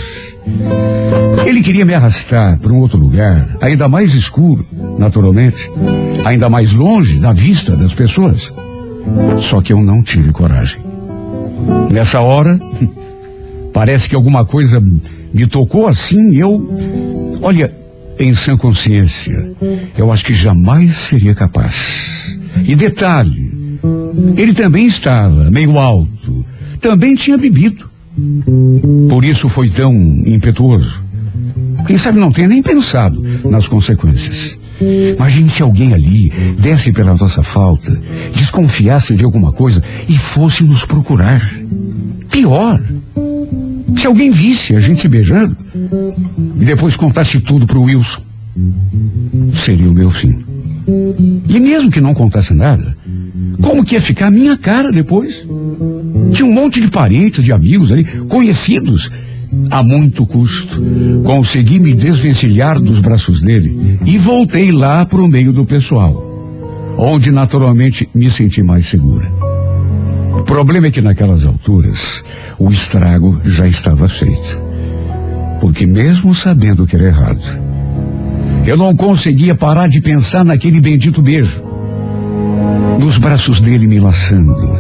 Ele queria me arrastar para um outro lugar, ainda mais escuro, naturalmente, ainda mais longe da vista das pessoas. Só que eu não tive coragem. Nessa hora, parece que alguma coisa me tocou assim, eu, olha, em sã consciência, eu acho que jamais seria capaz. E detalhe, ele também estava meio alto, também tinha bebido. Por isso foi tão impetuoso. Quem sabe não tenha nem pensado nas consequências. Imagine se alguém ali desse pela nossa falta, desconfiasse de alguma coisa e fosse nos procurar. Pior, se alguém visse a gente se beijando e depois contasse tudo pro Wilson, seria o meu fim. E mesmo que não contasse nada, como que ia ficar a minha cara depois? Tinha um monte de parentes, de amigos ali, conhecidos. A muito custo, consegui me desvencilhar dos braços dele e voltei lá pro meio do pessoal, onde naturalmente me senti mais segura. O problema é que naquelas alturas o estrago já estava feito. Porque mesmo sabendo que era errado, eu não conseguia parar de pensar naquele bendito beijo, nos braços dele me laçando,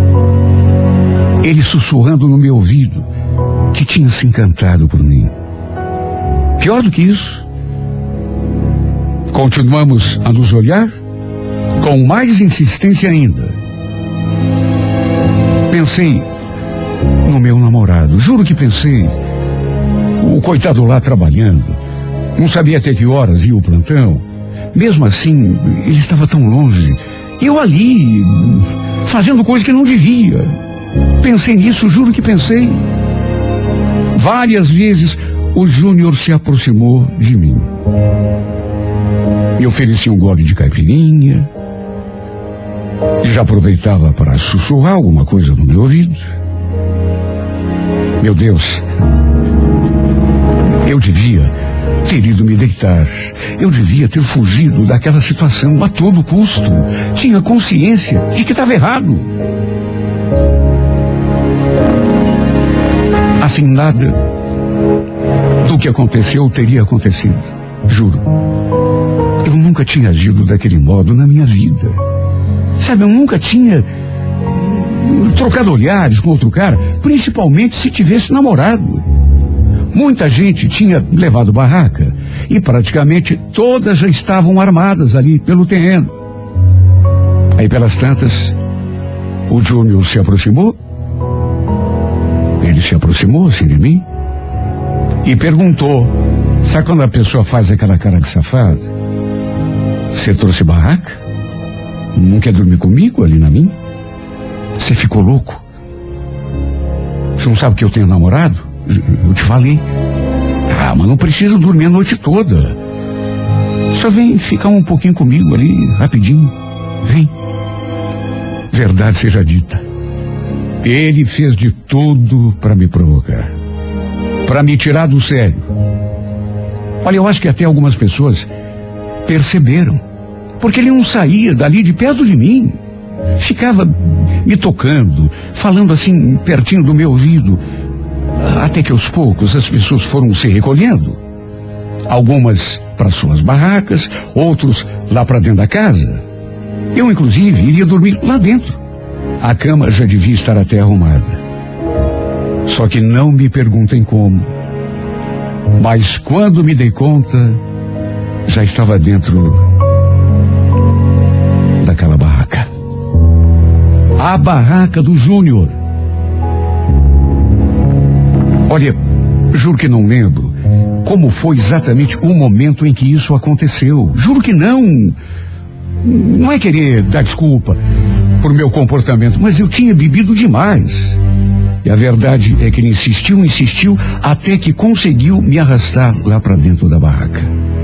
ele sussurrando no meu ouvido que tinha se encantado por mim. Pior do que isso, continuamos a nos olhar com mais insistência ainda. Pensei no meu namorado, juro que pensei. O coitado lá trabalhando, não sabia até que horas ia o plantão. Mesmo assim, ele estava tão longe. Eu ali, fazendo coisa que não devia. Pensei nisso, juro que pensei. Várias vezes o Júnior se aproximou de mim. Me oferecia um gole de caipirinha. Já aproveitava para sussurrar alguma coisa no meu ouvido. Meu Deus, eu devia ter ido me deitar. Eu devia ter fugido daquela situação a todo custo. Tinha consciência de que estava errado. Assim, nada do que aconteceu teria acontecido. Juro. Eu nunca tinha agido daquele modo na minha vida. Sabe, eu nunca tinha trocado olhares com outro cara, principalmente se tivesse namorado. Muita gente tinha levado barraca e praticamente todas já estavam armadas ali pelo terreno. Aí pelas tantas, o Júnior se aproximou. Ele se aproximou assim de mim e perguntou: sabe quando a pessoa faz aquela cara de safado? Você trouxe barraca? Não quer dormir comigo ali na minha? Você ficou louco? Você não sabe que eu tenho namorado? Eu te falei. Ah, mas não precisa dormir a noite toda. Só vem ficar um pouquinho comigo ali, rapidinho. Vem. Verdade seja dita, ele fez de tudo para me provocar, para me tirar do sério. Olha, eu acho que até algumas pessoas perceberam, porque ele não saía dali de perto de mim. Ficava me tocando, falando assim pertinho do meu ouvido. Até que aos poucos as pessoas foram se recolhendo. Algumas para suas barracas, outros lá para dentro da casa. Eu, inclusive, iria dormir lá dentro. A cama já devia estar até arrumada. Só que não me perguntem como. Mas quando me dei conta, já estava dentro daquela barraca. A barraca do Júnior. Olha, juro que não lembro como foi exatamente o momento em que isso aconteceu. Juro que não. Não é querer dar desculpa por meu comportamento, mas eu tinha bebido demais. E a verdade é que ele insistiu, insistiu, até que conseguiu me arrastar lá para dentro da barraca.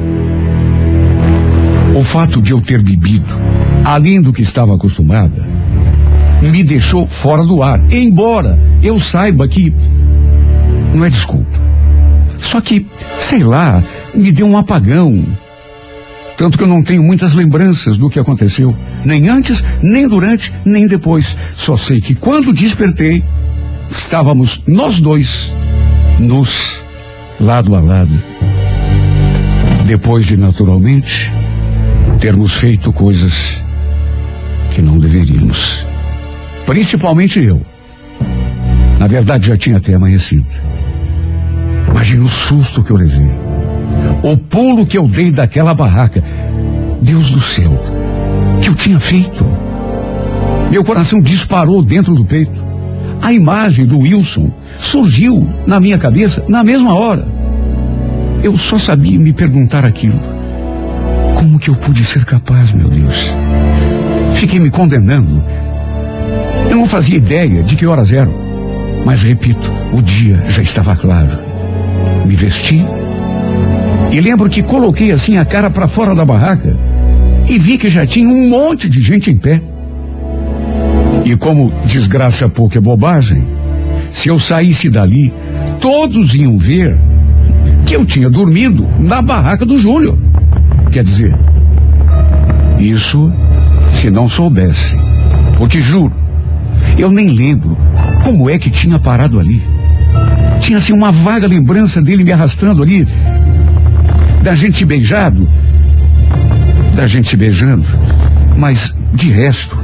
O fato de eu ter bebido, além do que estava acostumada, me deixou fora do ar, embora eu saiba que não é desculpa. Só que, sei lá, me deu um apagão. Tanto que eu não tenho muitas lembranças do que aconteceu. Nem antes, nem durante, nem depois. Só sei que quando despertei, estávamos nós dois, nus, lado a lado. Depois de, naturalmente, termos feito coisas que não deveríamos. Principalmente eu. Na verdade, já tinha até amanhecido. Imagina o susto que eu levei. O pulo que eu dei daquela barraca. Deus do céu, que eu tinha feito? Meu coração disparou dentro do peito. A imagem do Wilson surgiu na minha cabeça na mesma hora. Eu só sabia me perguntar aquilo. Como que eu pude ser capaz, meu Deus? Fiquei me condenando. Eu não fazia ideia de que horas eram. Mas repito, o dia já estava claro. Me vesti e lembro que coloquei assim a cara para fora da barraca e vi que já tinha um monte de gente em pé. E como desgraça pouca é bobagem, se eu saísse dali, todos iam ver que eu tinha dormido na barraca do Júnior. Quer dizer, isso se não soubesse, porque juro, eu nem lembro como é que tinha parado ali. Tinha assim uma vaga lembrança dele me arrastando ali, da gente se beijado, da gente se beijando, mas de resto,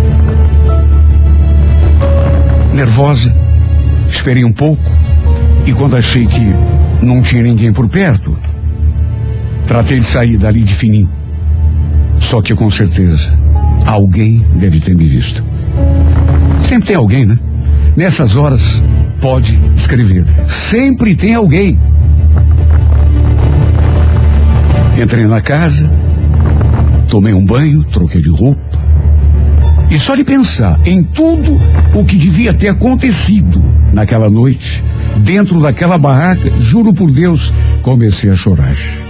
nervosa, esperei um pouco e quando achei que não tinha ninguém por perto, tratei de sair dali de fininho. Só que com certeza, alguém deve ter me visto. Sempre tem alguém, né? Nessas horas, pode escrever. Sempre tem alguém. Entrei na casa, tomei um banho, troquei de roupa. E só de pensar em tudo o que devia ter acontecido naquela noite, dentro daquela barraca, juro por Deus, comecei a chorar.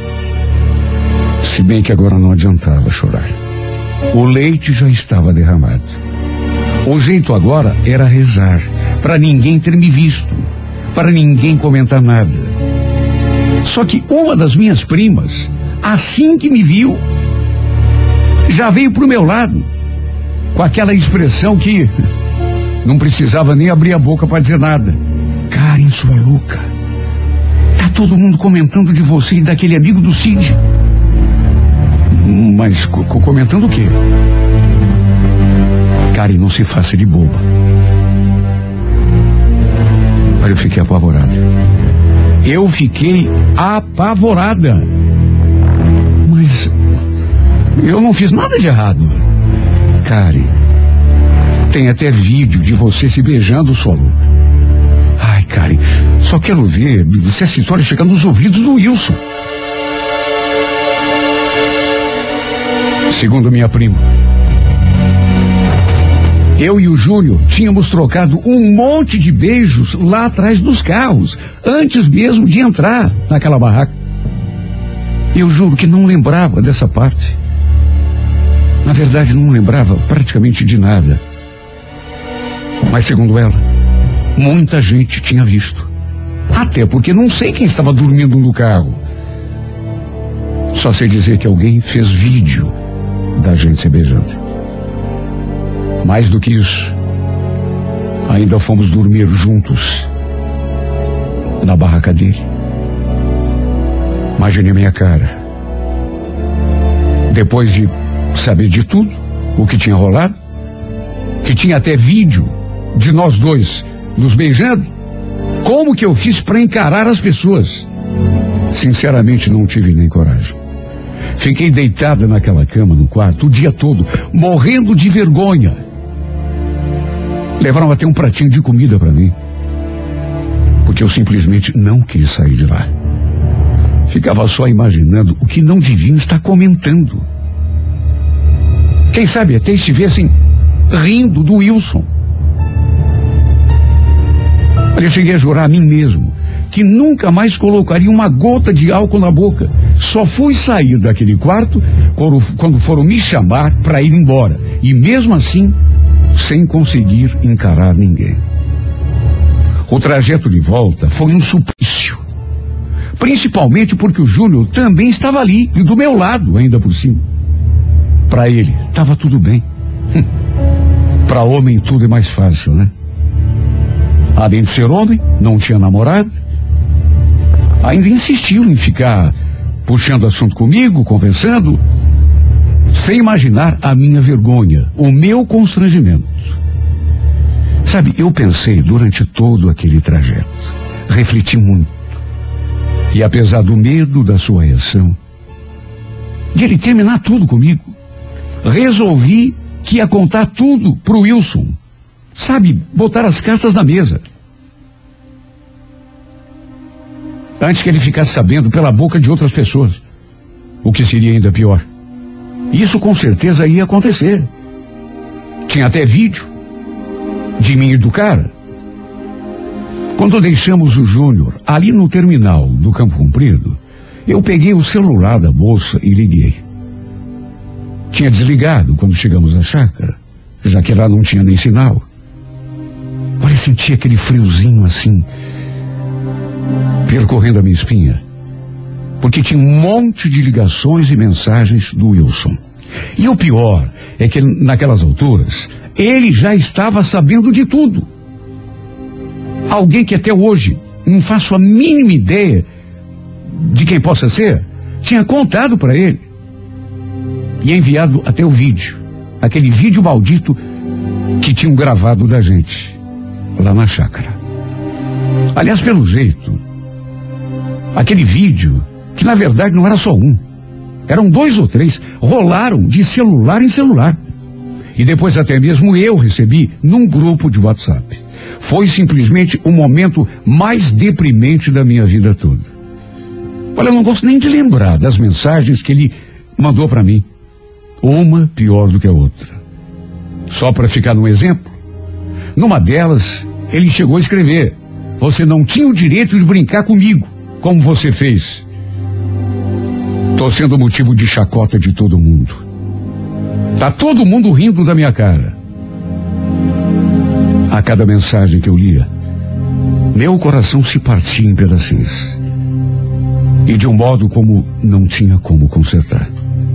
Se bem que agora não adiantava chorar. O leite já estava derramado. O jeito agora era rezar, para ninguém ter me visto, para ninguém comentar nada. Só que uma das minhas primas, assim que me viu, já veio pro meu lado, com aquela expressão que não precisava nem abrir a boca para dizer nada. Karen, sua louca, tá todo mundo comentando de você e daquele amigo do Cid. Mas co- comentando o quê? Karen, não se faça de boba. Olha, eu fiquei apavorada. Eu fiquei apavorada. Mas eu não fiz nada de errado. Karen, tem até vídeo de você se beijando, sua louca. Ai, Karen, só quero ver se essa história chegar nos ouvidos do Wilson. Segundo minha prima, eu e o Júnior tínhamos trocado um monte de beijos lá atrás dos carros, antes mesmo de entrar naquela barraca. Eu juro que não lembrava dessa parte. Na verdade, não lembrava praticamente de nada. Mas segundo ela, muita gente tinha visto. Até porque não sei quem estava dormindo no carro. Só sei dizer que alguém fez vídeo da gente se beijando. Mais do que isso, ainda fomos dormir juntos na barraca dele. Imagine a minha cara. Depois de saber de tudo, o que tinha rolado, que tinha até vídeo de nós dois nos beijando, como que eu fiz para encarar as pessoas? Sinceramente, não tive nem coragem. Fiquei deitada naquela cama no quarto o dia todo, morrendo de vergonha. Levaram até um pratinho de comida para mim, porque eu simplesmente não quis sair de lá. Ficava só imaginando o que não deviam estar comentando. Quem sabe até estivessem rindo do Wilson. Eu cheguei a jurar a mim mesmo que nunca mais colocaria uma gota de álcool na boca. Só fui sair daquele quarto quando, quando foram me chamar para ir embora. E mesmo assim, sem conseguir encarar ninguém. O trajeto de volta foi um suplício. Principalmente porque o Júnior também estava ali e do meu lado ainda por cima. Para ele, estava tudo bem. Para homem tudo é mais fácil, né? Além de ser homem, não tinha namorado. Ainda insistiu em ficar puxando assunto comigo, conversando, sem imaginar a minha vergonha, o meu constrangimento. Sabe, eu pensei durante todo aquele trajeto, refleti muito. E apesar do medo da sua reação, de ele terminar tudo comigo, resolvi que ia contar tudo pro Wilson. Sabe, botar as cartas na mesa. Antes que ele ficasse sabendo pela boca de outras pessoas, o que seria ainda pior. Isso com certeza ia acontecer. Tinha até vídeo de mim e do cara. Quando deixamos o Júnior ali no terminal do Campo Comprido, eu peguei o celular da bolsa e liguei. Tinha desligado quando chegamos à chácara, já que lá não tinha nem sinal. Olha, senti aquele friozinho assim, percorrendo a minha espinha, porque tinha um monte de ligações e mensagens do Wilson. E o pior é que naquelas alturas, ele já estava sabendo de tudo. Alguém que até hoje não faço a mínima ideia de quem possa ser, tinha contado para ele e enviado até o vídeo, aquele vídeo maldito que tinham gravado da gente lá na chácara. Aliás, pelo jeito, aquele vídeo, que na verdade não era só um, eram dois ou três, rolaram de celular em celular. E depois até mesmo eu recebi num grupo de WhatsApp. Foi simplesmente o momento mais deprimente da minha vida toda. Olha, eu não gosto nem de lembrar das mensagens que ele mandou para mim. Uma pior do que a outra. Só para ficar num exemplo, numa delas, ele chegou a escrever: você não tinha o direito de brincar comigo, como você fez. Tô sendo motivo de chacota de todo mundo. Tá todo mundo rindo da minha cara. A cada mensagem que eu lia, meu coração se partia em pedacinhos. E de um modo como não tinha como consertar.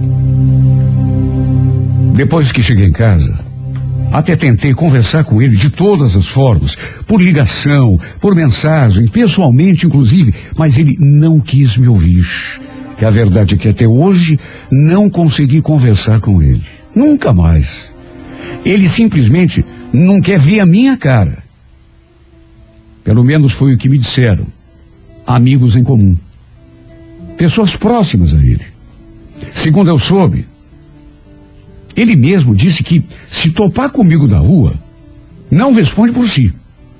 Depois que cheguei em casa, até tentei conversar com ele de todas as formas, por ligação, por mensagem, pessoalmente inclusive, mas ele não quis me ouvir. E a verdade é que até hoje não consegui conversar com ele. Nunca mais. Ele simplesmente não quer ver a minha cara. Pelo menos foi o que me disseram. Amigos em comum. Pessoas próximas a ele. Segundo eu soube, ele mesmo disse que se topar comigo na rua, não responde por si.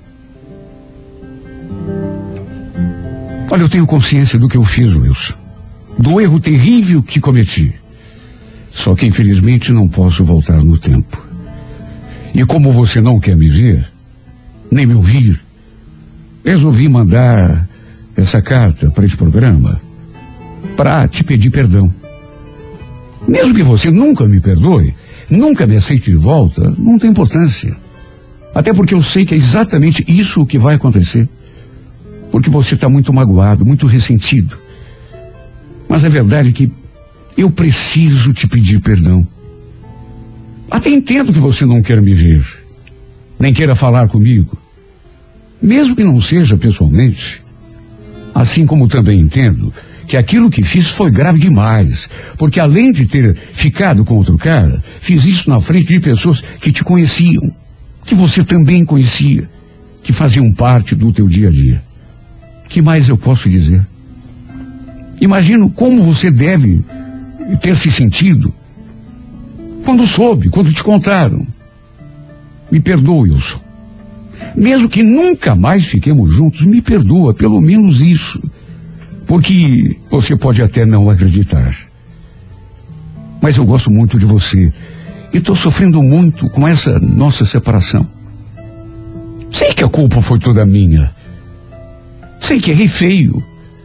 Olha, eu tenho consciência do que eu fiz, Wilson. Do erro terrível que cometi. Só que infelizmente não posso voltar no tempo. E como você não quer me ver, nem me ouvir, resolvi mandar essa carta para esse programa para te pedir perdão. Mesmo que você nunca me perdoe, nunca me aceite de volta, não tem importância. Até porque eu sei que é exatamente isso que vai acontecer. Porque você está muito magoado, muito ressentido. Mas a verdade é que eu preciso te pedir perdão. Até entendo que você não queira me ver, nem queira falar comigo, mesmo que não seja pessoalmente. Assim como também entendo que aquilo que fiz foi grave demais, porque além de ter ficado com outro cara, fiz isso na frente de pessoas que te conheciam, que você também conhecia, que faziam parte do teu dia a dia. Que mais eu posso dizer? Imagino como você deve ter se sentido quando soube, quando te contaram. Me perdoa, Wilson. Mesmo que nunca mais fiquemos juntos, me perdoa, pelo menos isso. Porque você pode até não acreditar. Mas eu gosto muito de você. E estou sofrendo muito com essa nossa separação. Sei que a culpa foi toda minha. Sei que errei feio.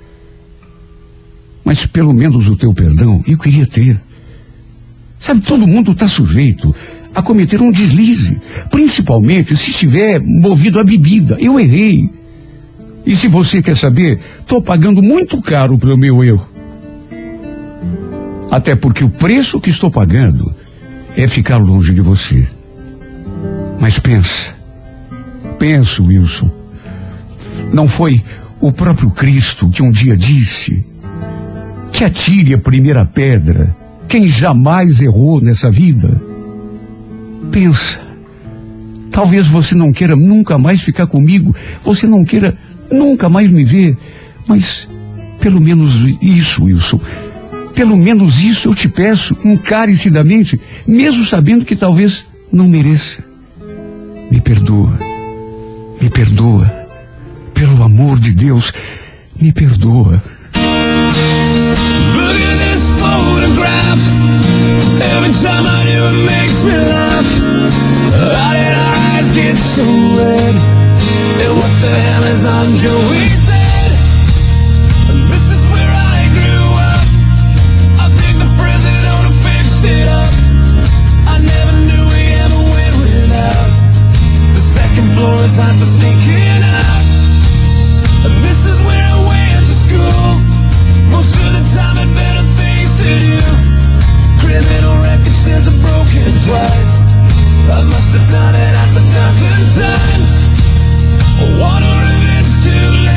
Mas pelo menos o teu perdão eu queria ter. Sabe, todo mundo está sujeito a cometer um deslize. Principalmente se estiver movido à bebida. Eu errei. E se você quer saber, estou pagando muito caro pelo meu erro. Até porque o preço que estou pagando é ficar longe de você. Mas pensa. Pensa, Wilson. Não foi o próprio Cristo que um dia disse que atire a primeira pedra quem jamais errou nessa vida? Pensa. Talvez você não queira nunca mais ficar comigo, você não queira nunca mais me ver, mas pelo menos isso, Wilson, pelo menos isso eu te peço encarecidamente, mesmo sabendo que talvez não mereça. Me perdoa, me perdoa, pelo amor de Deus, me perdoa. Look at this photograph. Every time I do it makes me laugh. How did our eyes get so red? And what the hell is on Joey's head? This is where I grew up. I think the president who fixed it up. I never knew we ever went without. The second floor is hot for sneaking out. And this is where I went to school. Most of the time had better things to do. Criminal record says I've broken twice. I must have done it half a dozen times. I wonder if it's too late.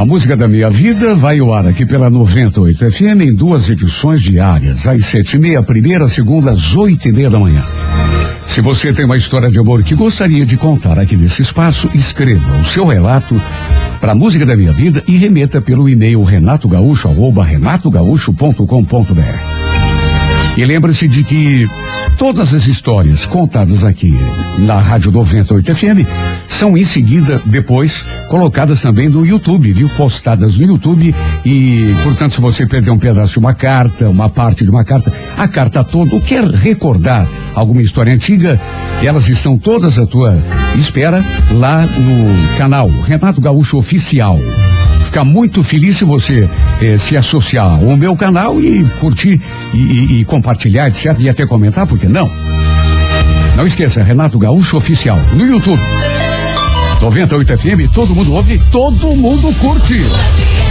música da minha vida vai ao ar aqui pela noventa e oito F M em duas edições diárias, às sete e meia, primeira, segunda, às oito e meia da manhã. Se você tem uma história de amor que gostaria de contar aqui nesse espaço, escreva o seu relato para a música da minha vida e remeta pelo e-mail renatogaúcho arroba renatogaúcho ponto com ponto br. E lembre-se de que todas as histórias contadas aqui na Rádio noventa e oito F M são em seguida, depois, colocadas também no YouTube, viu? Postadas no YouTube e, portanto, se você perder um pedaço de uma carta, uma parte de uma carta, a carta toda, ou quer recordar alguma história antiga, elas estão todas à tua espera lá no canal Renato Gaúcho Oficial. Ficar muito feliz se você eh, se associar ao meu canal e curtir e, e, e compartilhar, etcétera. E até comentar, por que não? Não esqueça, Renato Gaúcho Oficial, no YouTube. noventa e oito F M, todo mundo ouve, todo mundo curte.